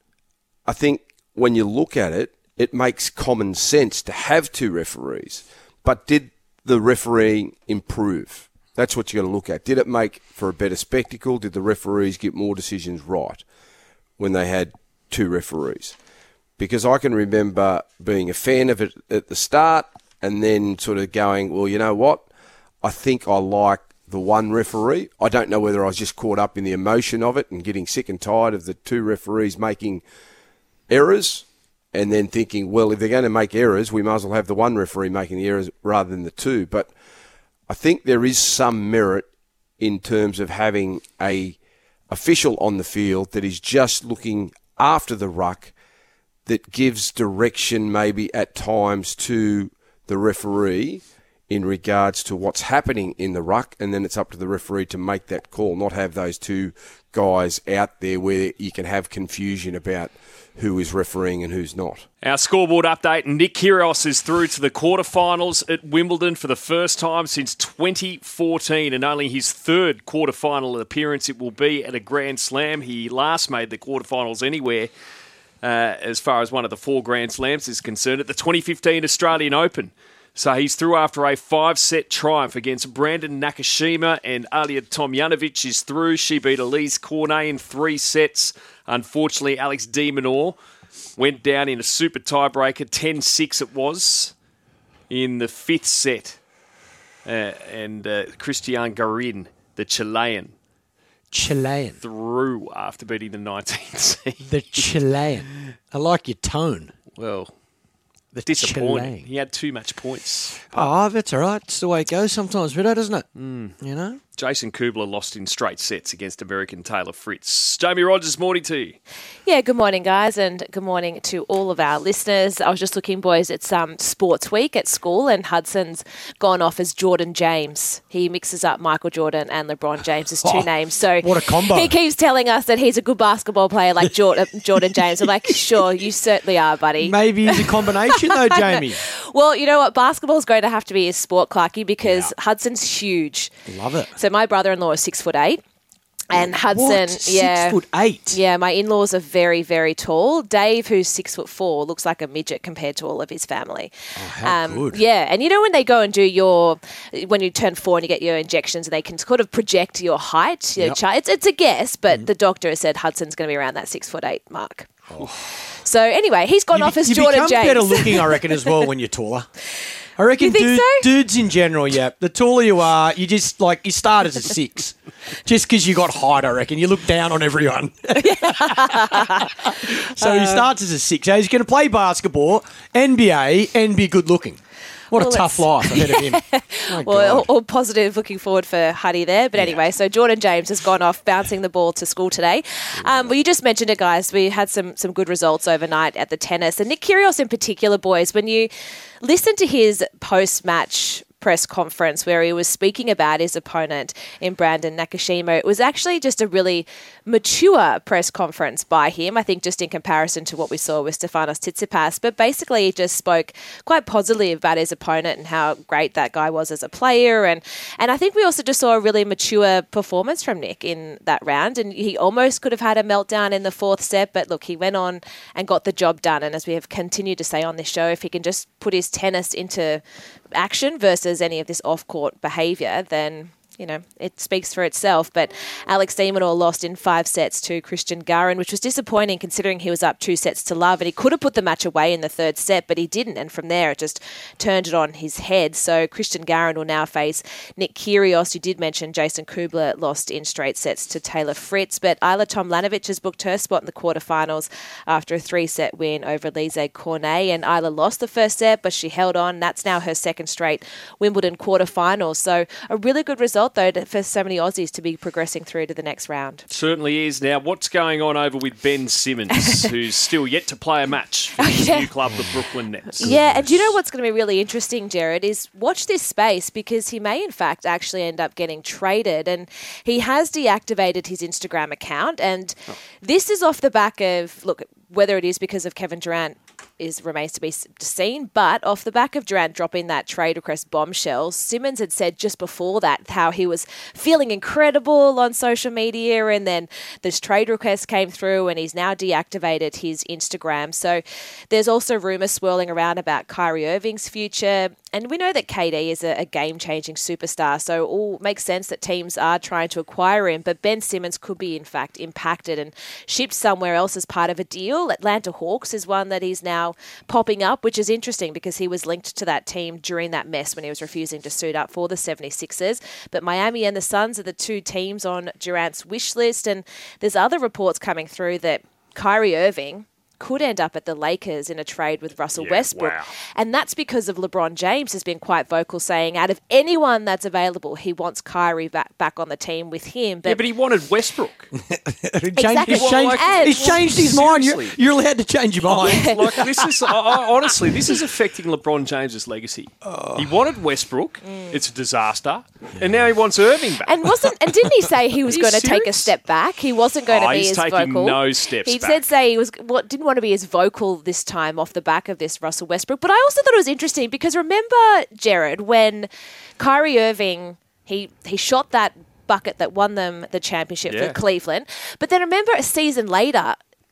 I think when you look at it, it makes common sense to have 2 referees. But did the refereeing improve? That's what you got to look at. Did it make for a better spectacle? Did the referees get more decisions right when they had 2 referees? Because I can remember being a fan of it at the start and then sort of going, well, you know what? I think I like the 1 referee. I don't know whether I was just caught up in the emotion of it and getting sick and tired of the 2 referees making errors and then thinking, well, if they're going to make errors, we might as well have the 1 referee making the errors rather than the 2. But I think there is some merit in terms of having a official on the field that is just looking after the ruck, that gives direction maybe at times to the referee in regards to what's happening in the ruck, and then it's up to the referee to make that call, not have those 2 guys out there where you can have confusion about who is refereeing and who's not. Our scoreboard update, Nick Kyrgios is through to the quarterfinals at Wimbledon for the first time since 2014, and only his 3rd quarterfinal appearance it will be at a Grand Slam. He last made the quarterfinals anywhere as far as one of the 4 Grand Slams is concerned at the 2015 Australian Open. So he's through after a 5-set triumph against Brandon Nakashima, and Alia Tomjanovic is through. She beat Elise Cornet in 3 sets. Unfortunately, Alex de Minaur went down in a super tiebreaker, 10-6 it was, in the 5th set. And Christian Garin, the Chilean, through after beating the 19th seed. The Chilean. I like your tone. Well, The disappointing. Chilean. He had too much points. Oh, that's all right. It's the way it goes sometimes, Vito, doesn't it? You know? Jason Kubler lost in straight sets against American Taylor Fritz. Jamie Rogers, morning to you. Yeah, good morning, guys, and good morning to all of our listeners. I was just looking, boys, it's sports week at school, and Hudson's gone off as Jordan James. He mixes up Michael Jordan and LeBron James as two names. So what a combo. He keeps telling us that he's a good basketball player like Jordan James. I'm like, sure, you certainly are, buddy. Maybe it's a combination, though, Jamie. Well, you know what? Basketball's going to have to be his sport, Clarky, because Hudson's huge. Love it. So my brother-in-law is 6'8", and Hudson, What? 6'8"? Yeah, my in-laws are very, very tall. Dave, who's 6'4", looks like a midget compared to all of his family. Oh, how good. Yeah, and you know when they go and do when you turn 4 and you get your injections, and they can sort of project your height. Yep. It's a guess, but the doctor has said Hudson's going to be around that 6'8" mark. Oh. So anyway, he's gone off as Jordan James. You become better looking, I reckon, as well when you're taller. I reckon You think so? dudes in general, yeah. The taller you are, you just, you start as a 6. Just because you got height, I reckon. You look down on everyone. So he starts as a 6. So he's going to play basketball, NBA, and be good looking. What a tough life ahead of him. Well, all positive, looking forward for Huddy there. But anyway, so Jordan James has gone off bouncing the ball to school today. Well, you just mentioned it, guys. We had some good results overnight at the tennis. And Nick Kyrgios in particular, boys, when you listen to his post-match press conference where he was speaking about his opponent in Brandon Nakashima, it was actually just a really mature press conference by him, I think, just in comparison to what we saw with Stefanos Tsitsipas. But basically he just spoke quite positively about his opponent and how great that guy was as a player. And I think we also just saw a really mature performance from Nick in that round, and he almost could have had a meltdown in the 4th set, but look, he went on and got the job done. And as we have continued to say on this show, if he can just put his tennis into action versus any of this off-court behaviour, then, you know, it speaks for itself. But Alex de Minaur lost in 5 sets to Christian Garin, which was disappointing considering he was up 2 sets to love, and he could have put the match away in the 3rd set, but he didn't, and from there it just turned it on his head. So Christian Garin will now face Nick Kyrgios. You did mention Jason Kubler lost in straight sets to Taylor Fritz, but Ayla Tomljanovic has booked her spot in the quarterfinals after a 3-set win over Elise Cornet, and Ayla lost the 1st set, but she held on. That's now her 2nd straight Wimbledon quarterfinals. So a really good result, though, for so many Aussies to be progressing through to the next round. Certainly is. Now, what's going on over with Ben Simmons, who's still yet to play a match for his new club, the Brooklyn Nets? Yeah, and do you know what's going to be really interesting, Jared, is watch this space, because he may, in fact, actually end up getting traded. And he has deactivated his Instagram account. And this is off the back of, look, whether it is because of Kevin Durant remains to be seen, but off the back of Durant dropping that trade request bombshell, Simmons had said just before that how he was feeling incredible on social media, and then this trade request came through and he's now deactivated his Instagram. So there's also rumours swirling around about Kyrie Irving's future, and we know that KD is a game-changing superstar, so all makes sense that teams are trying to acquire him, but Ben Simmons could be, in fact, impacted and shipped somewhere else as part of a deal. Atlanta Hawks is one that he's now popping up, which is interesting because he was linked to that team during that mess when he was refusing to suit up for the 76ers. But Miami and the Suns are the 2 teams on Durant's wish list, and there's other reports coming through that Kyrie Irving could end up at the Lakers in a trade with Russell Westbrook. Wow. And that's because of LeBron James has been quite vocal saying out of anyone that's available, he wants Kyrie back on the team with him. But But he wanted Westbrook. Exactly. He's changed his mind. You're allowed to change your mind. Like, this is honestly, this is affecting LeBron James's legacy. He wanted Westbrook. It's a disaster. And now he wants Irving back. And didn't he say he was Are you going to take a serious? step back? He wasn't going to be he's as taking vocal. no steps He back. did say he didn't want to be as vocal this time off the back of this Russell Westbrook. But I also thought it was interesting because remember, Jared, when Kyrie Irving, he shot that bucket that won them the championship for Cleveland. But then remember a season later,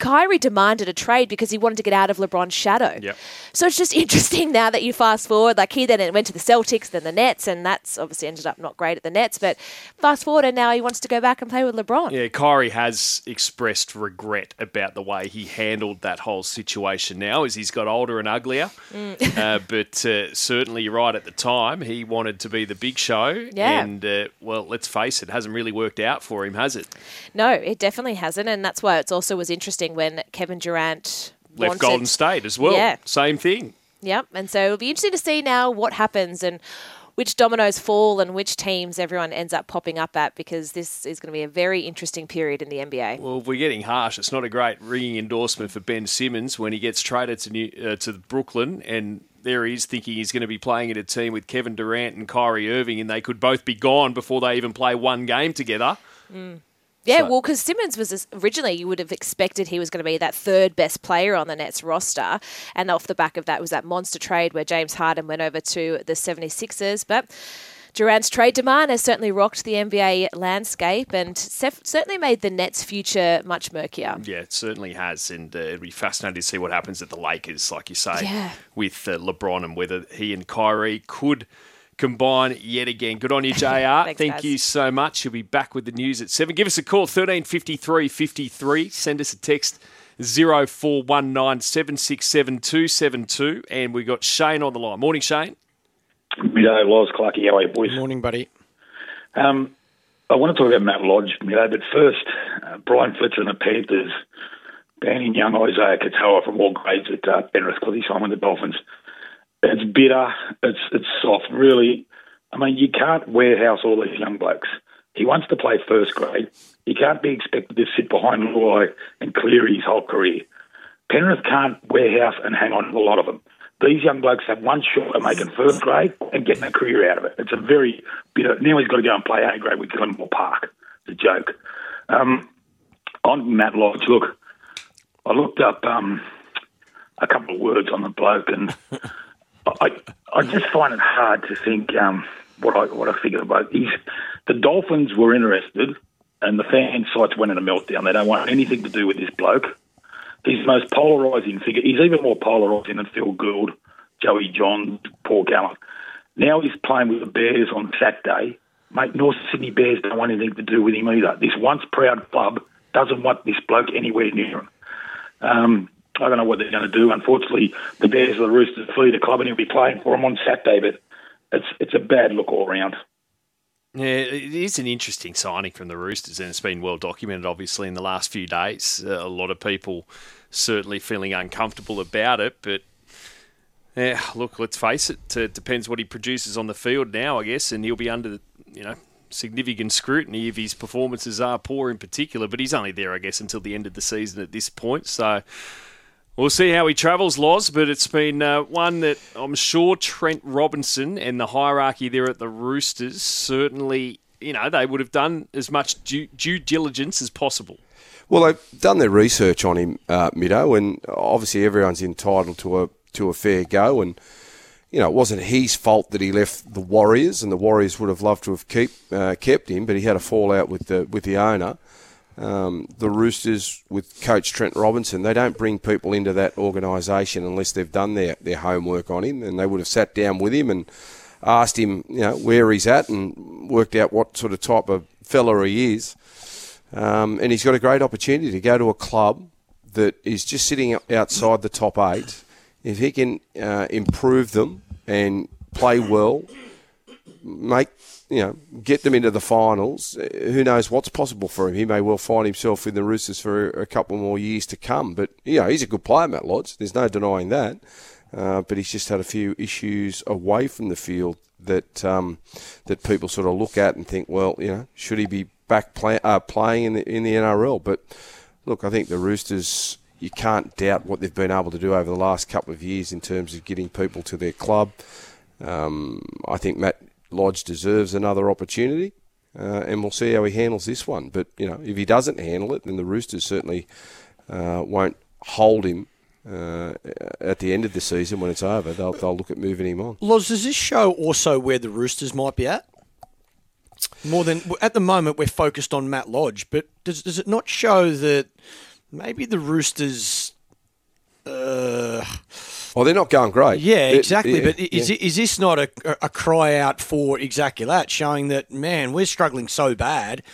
Kyrie demanded a trade because he wanted to get out of LeBron's shadow. Yep. So it's just interesting now that you fast forward. Like, he then went to the Celtics, then the Nets, and that's obviously ended up not great at the Nets. But fast forward, and now he wants to go back and play with LeBron. Yeah, Kyrie has expressed regret about the way he handled that whole situation now as he's got older and uglier. But certainly you're right, at the time he wanted to be the big show. Yeah. And, well, let's face it, hasn't really worked out for him, has it? No, it definitely hasn't. And that's why it also was interesting when Kevin Durant Left Golden State as well. Yeah. Same thing. Yep. And so it'll be interesting to see now what happens and which dominoes fall and which teams everyone ends up popping up at, because this is going to be a very interesting period in the NBA. Well, if we're getting harsh, it's not a great ringing endorsement for Ben Simmons when he gets traded to Brooklyn, and there he is thinking he's going to be playing in a team with Kevin Durant and Kyrie Irving, and they could both be gone before they even play one game together. Yeah, well, because Simmons was originally, you would have expected he was going to be that third best player on the Nets roster. And off the back of that was that monster trade where James Harden went over to the 76ers. But Durant's trade demand has certainly rocked the NBA landscape and certainly made the Nets' future much murkier. Yeah, it certainly has. And it'll be fascinating to see what happens at the Lakers, like you say, with LeBron, and whether he and Kyrie could combine yet again. Good on you, JR. Thanks, Thank guys. you so much. You'll be back with the news at 7. Give us a call, 1353 53. Send us a text, 0419 767 272. And we've got Shane on the line. Morning, Shane. Midday, Loz, Clarky, how are you, boys? Morning, buddy. I want to talk about Matt Lodge, but first, Brian Fletcher and the Panthers banning young Isaiah Katoa from all grades at Penrith because he signed with the Dolphins. It's bitter. It's soft, really. I mean, you can't warehouse all these young blokes. He wants to play first grade. He can't be expected to sit behind Luai and Cleary his whole career. Penrith can't warehouse and hang on to a lot of them. These young blokes have one shot at making first grade and getting a career out of it. It's a very bitter. Now he's got to go and play A grade with Glenmore Park. It's a joke. On Matt Lodge, look, I looked up a couple of words on the bloke, and I just find it hard to think what I figure about. The Dolphins were interested, and the fan sites went in a meltdown. They don't want anything to do with this bloke. He's the most polarising figure. He's even more polarising than Phil Gould, Joey Johns, Paul Gallen. Now he's playing with the Bears on Saturday. Mate, North Sydney Bears don't want anything to do with him either. This once proud club doesn't want this bloke anywhere near him. I don't know what they're going to do. Unfortunately, the Bears or the Roosters flee the club, and he'll be playing for them on Saturday, but it's a bad look all round. Yeah, it is an interesting signing from the Roosters, and it's been well documented, obviously, in the last few days. A lot of people certainly feeling uncomfortable about it, but yeah, look, let's face it, it depends what he produces on the field now, I guess, and he'll be under, significant scrutiny if his performances are poor in particular, but he's only there, I guess, until the end of the season at this point, so we'll see how he travels, Loz, but it's been one that I'm sure Trent Robinson and the hierarchy there at the Roosters certainly, they would have done as much due diligence as possible. Well, they've done their research on him, Middo, and obviously everyone's entitled to a fair go, and it wasn't his fault that he left the Warriors, and the Warriors would have loved to have kept him, but he had a fallout with the owner. The Roosters, with Coach Trent Robinson, they don't bring people into that organisation unless they've done their homework on him, and they would have sat down with him and asked him, where he's at and worked out what sort of type of fella he is. And he's got a great opportunity to go to a club that is just sitting outside the top 8. If he can improve them and play well, get them into the finals, who knows what's possible for him. He may well find himself in the Roosters for a couple more years to come. But, he's a good player, Matt Lodge. There's no denying that. But he's just had a few issues away from the field that people sort of look at and think, well, should he be back playing in the NRL? But, look, I think the Roosters, you can't doubt what they've been able to do over the last couple of years in terms of getting people to their club. I think Matt Lodge deserves another opportunity, and we'll see how he handles this one. But, if he doesn't handle it, then the Roosters certainly won't hold him at the end of the season when it's over. They'll look at moving him on. Loz, does this show also where the Roosters might be at? More than at the moment, we're focused on Matt Lodge, but does it not show that maybe the Roosters. Well, they're not going great. Yeah, exactly. But is this not a cry out for exactly that, showing that, man, we're struggling so bad?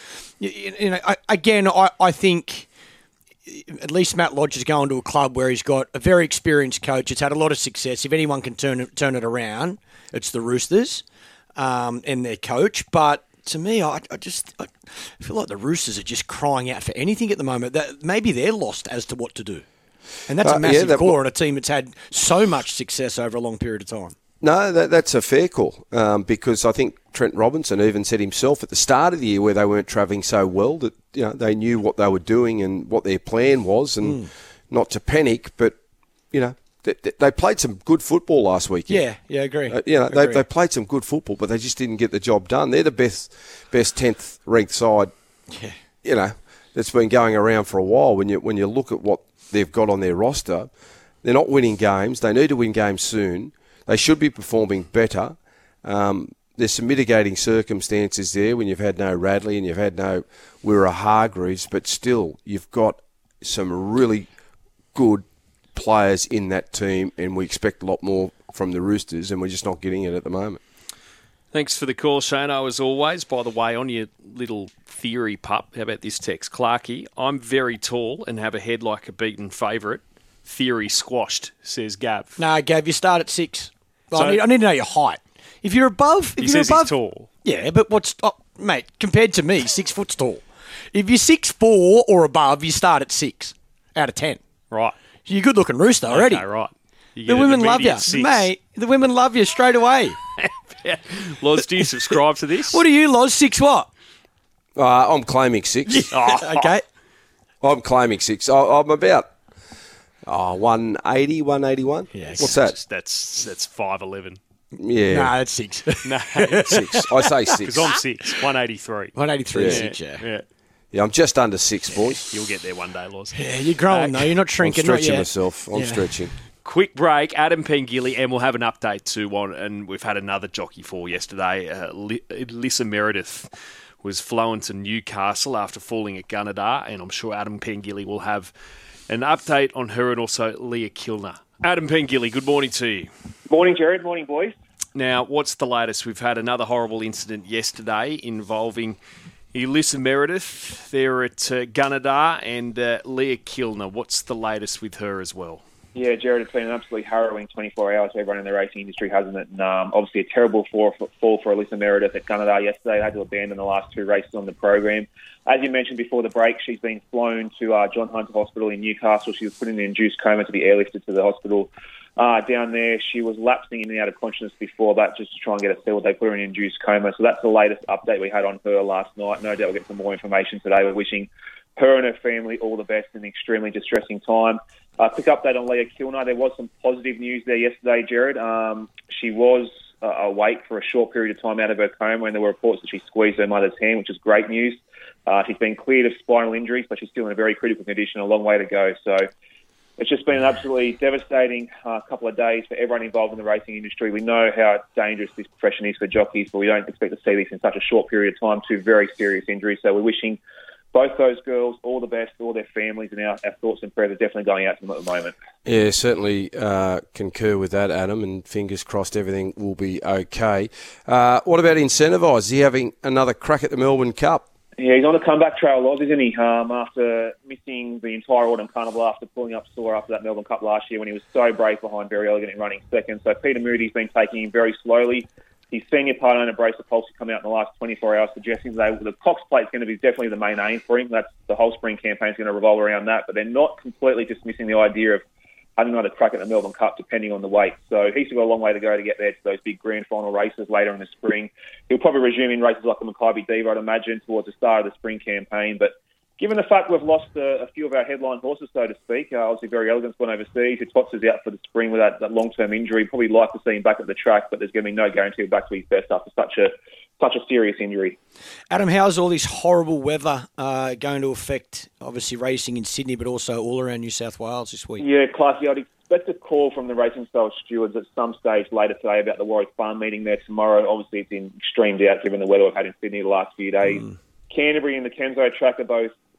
I think at least Matt Lodge is going to a club where he's got a very experienced coach. It's had a lot of success. If anyone can turn it around, it's the Roosters and their coach. But to me, I feel like the Roosters are just crying out for anything at the moment. That maybe they're lost as to what to do. And that's a massive call on a team that's had so much success over a long period of time. No, that's a fair call because I think Trent Robinson even said himself at the start of the year where they weren't travelling so well that they knew what they were doing and what their plan was and not to panic, but they played some good football last weekend. Yeah, I agree. They played some good football, but they just didn't get the job done. They're the best 10th ranked side. Yeah. That's been going around for a while. When you look at what they've got on their roster, they're not winning games. They need to win games soon. They should be performing better. There's some mitigating circumstances there when you've had no Radley and you've had no Wira Hargreaves, but still you've got some really good players in that team, and we expect a lot more from the Roosters, and we're just not getting it at the moment. Thanks for the call, Shano, as always. By the way, on your little theory, pup, how about this text? Clarkey, I'm very tall and have a head like a beaten favourite. Theory squashed, says Gav. No, Gav, you start at 6. Well, I need to know your height. If you're above... He says he's tall. Yeah, but mate, compared to me, 6 foot's tall. If you're 6'4" or above, you start at 6 out of 10. Right. You're a good-looking rooster already. Okay, right. The women love you. 6. Mate, the women love you straight away. Loz, do you subscribe to this? What are you, Loz? 6 what? I'm claiming 6. Okay. I'm claiming 6. I'm about 180, 181. Yeah, what's that? That's 5'11". No, Yeah. that's 6. No, 6. I say 6. because I'm 6, 183. 183 is 6, yeah. Yeah, I'm just under 6, boys. You'll get there one day, Loz. Yeah, you're growing, though. You're not shrinking. I'm stretching not yet. myself. I'm stretching. Quick break, Adam Pengilly, and we'll have an update too on, and we've had another jockey fall yesterday. Alyssa Meredith was flown to Newcastle after falling at Gunnedah, and I'm sure Adam Pengilly will have an update on her and also Leah Kilner. Adam Pengilly, good morning to you. Morning, Jared. Morning, boys. Now, what's the latest? We've had another horrible incident yesterday involving Alyssa Meredith there at Gunnedah and Leah Kilner. What's the latest with her as well? Yeah, Jared, it's been an absolutely harrowing 24 hours for everyone in the racing industry, hasn't it? And obviously a terrible fall for Alyssa Meredith at Gunnedah yesterday. They had to abandon the last 2 races on the program. As you mentioned before the break, she's been flown to John Hunter Hospital in Newcastle. She was put in an induced coma to be airlifted to the hospital down there. She was lapsing in and out of consciousness before that just to try and get her settled. They put her in an induced coma. So that's the latest update we had on her last night. No doubt we'll get some more information today. We're wishing her and her family all the best in an extremely distressing time. Quick update on Leah Kilner. There was some positive news there yesterday, Jared. She was awake for a short period of time out of her coma, and there were reports that she squeezed her mother's hand, which is great news. She's been cleared of spinal injuries, but she's still in a very critical condition, a long way to go. So it's just been an absolutely devastating couple of days for everyone involved in the racing industry. We know how dangerous this profession is for jockeys, but we don't expect to see this in such a short period of time. 2 very serious injuries. So we're wishing both those girls all the best, all their families, and our thoughts and prayers are definitely going out to them at the moment. Yeah, certainly concur with that, Adam, and fingers crossed everything will be okay. What about Incentivise? Is he having another crack at the Melbourne Cup? Yeah, he's on the comeback trail, Loz, isn't he? After missing the entire Autumn Carnival after pulling up sore after that Melbourne Cup last year when he was so brave behind Very Elegant in running second. So Peter Moody's been taking him very slowly. His senior part owner, Bracer Pulse, has come out in the last 24 hours suggesting that the Cox Plate is going to be definitely the main aim for him. That's the whole spring campaign is going to revolve around that. But they're not completely dismissing the idea of having another crack at the Melbourne Cup, depending on the weight. So he's still got a long way to go to get there to those big grand final races later in the spring. He'll probably resume in races like the Maccabi Diva, I'd imagine, towards the start of the spring campaign. But given the fact we've lost a few of our headline horses, so to speak, obviously Very Elegant's gone overseas. Tots is out for the spring with that long-term injury. Probably like to see him back at the track, but there's going to be no guarantee back to his best after such a serious injury. Adam, how's all this horrible weather going to affect, obviously, racing in Sydney, but also all around New South Wales this week? Yeah, Clarky, I'd expect a call from the Racing Style stewards at some stage later today about the Warwick Farm meeting there tomorrow. Obviously, it's in extreme doubt given the weather we've had in Sydney the last few days. Canterbury and the Kenzo track are both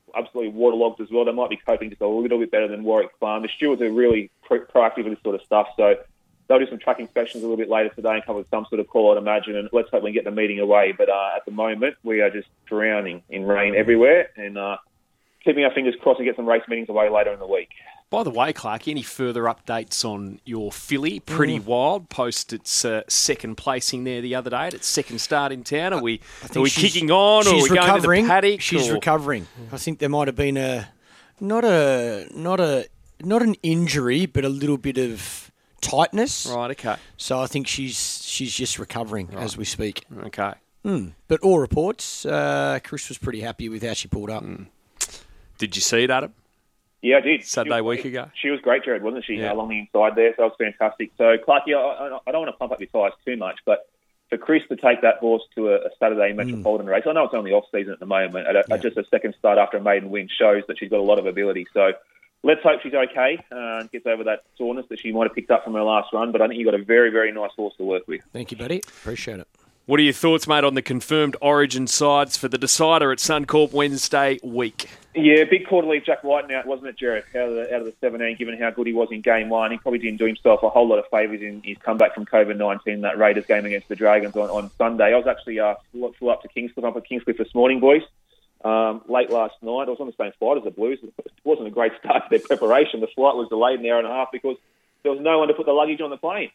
absolutely waterlogged as well. They might be coping just a little bit better than Warwick Farm. The stewards are really proactive with this sort of stuff, so they'll do some track inspections a little bit later today and come with some sort of call, I'd imagine, and let's hope we can get the meeting away. But at the moment, we are just drowning in rain everywhere and keeping our fingers crossed and get some race meetings away later in the week. By the way, Clark, any further updates on your filly, Pretty Wild, post its second placing there the other day at its second start in town? Are we kicking on, or are we going to the paddock? She's recovering. I think there might have been not an injury, but a little bit of tightness. Right. Okay. So I think she's just recovering as we speak. Okay. But all reports, Chris was pretty happy with how she pulled up. Did you see it, Adam? Yeah, I did. Saturday week ago. She was great, Jared, wasn't she? Yeah. Along the inside there, so that was fantastic. So, Clarkie, I don't want to pump up your tyres too much, but for Chris to take that horse to a Saturday Metropolitan race, I know it's only off-season at the moment, at just a second start after a maiden win shows that she's got a lot of ability. So let's hope she's okay and gets over that soreness that she might have picked up from her last run, but I think you've got a very, very nice horse to work with. Thank you, buddy. Appreciate it. What are your thoughts, mate, on the confirmed Origin sides for the decider at Suncorp Wednesday week? Yeah, big call to leave Jack Whiten out, wasn't it, Jared? Out of the 17, given how good he was in game one. He probably didn't do himself a whole lot of favours in his comeback from COVID-19, that Raiders game against the Dragons on Sunday. I was actually flew up to Kingscliff, up at Kingscliff this morning, boys. Late last night. I was on the same flight as the Blues. It wasn't a great start to their preparation. The flight was delayed an hour and a half because there was no one to put the luggage on the plane.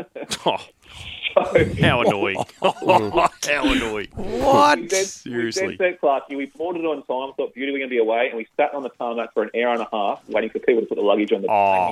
How annoying. How annoying. What? Seriously. We said, Clarkie, we boarded on time, thought beauty were going to be away, and we sat on the tarmac for an hour and a half waiting for people to put the luggage on the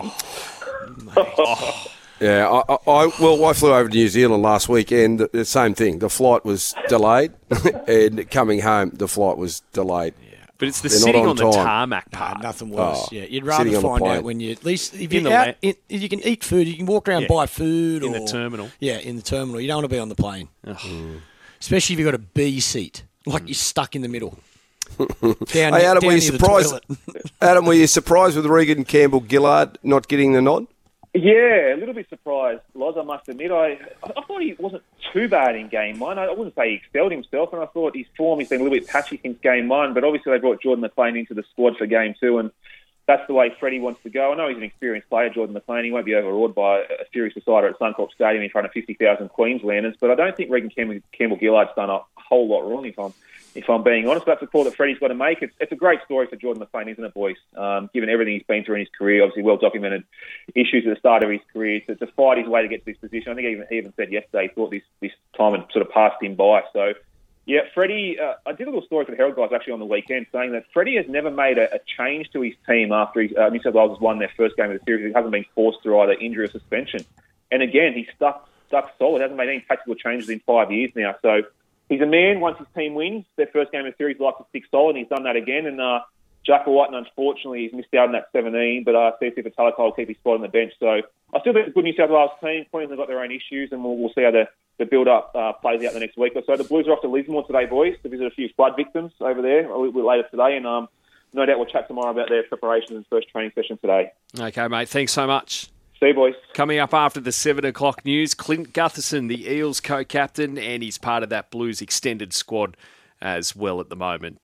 plane. Yeah, I flew over to New Zealand last week, and the same thing. The flight was delayed, and coming home, the flight was delayed. But it's the sitting on the time. tarmac part. Nothing worse. You'd rather find out when you, at least if you're out, you can eat food, you can walk around and buy food. In the terminal. Yeah, in the terminal. You don't want to be on the plane. Especially if you've got a B seat, like you're stuck in the middle. Adam, were you surprised? Adam, were you surprised with Regan Campbell-Gillard not getting the nod? Yeah, a little bit surprised, Loz, I must admit. I thought he wasn't too bad in game one. I wouldn't say he excelled himself, and I thought his form, he's been a little bit patchy since game one, but obviously they brought Jordan McLean into the squad for game two, and that's the way Freddie wants to go. I know he's an experienced player, Jordan McLean. He won't be overawed by a furious decider at Suncorp Stadium in front of 50,000 Queenslanders, but I don't think Regan Campbell-Gillard's done a whole lot wrong, if I'm being honest. But that's a call that Freddie's got to make. It's a great story for Jordan McLean, isn't it, boys? Given everything he's been through in his career, obviously well-documented issues at the start of his career, to fight his way to get to this position. I think he even said yesterday he thought this time had sort of passed him by. So, yeah, Freddie, I did a little story for the Herald guys actually on the weekend saying that Freddie has never made a change to his team after New South Wales has won their first game of the series. He hasn't been forced through either injury or suspension. And again, he's stuck solid. Hasn't made any tactical changes in 5 years now. So, he's a man, once his team wins their first game of the series, he likes to stick solid, and he's done that again. And Jack Whiten, unfortunately, he's missed out on that 17, but Stacey Vitalico will keep his spot on the bench. So I still think it's a good New South Wales team. Queensland have got their own issues, and we'll see how the build-up plays out the next week or so. The Blues are off to Lismore today, boys, to visit a few flood victims over there a little bit later today, and no doubt we'll chat tomorrow about their preparations and first training session today. Okay, mate. Thanks so much. See you, boys. Coming up after the 7 o'clock news, Clint Gutherson, the Eels co-captain, and he's part of that Blues extended squad as well at the moment.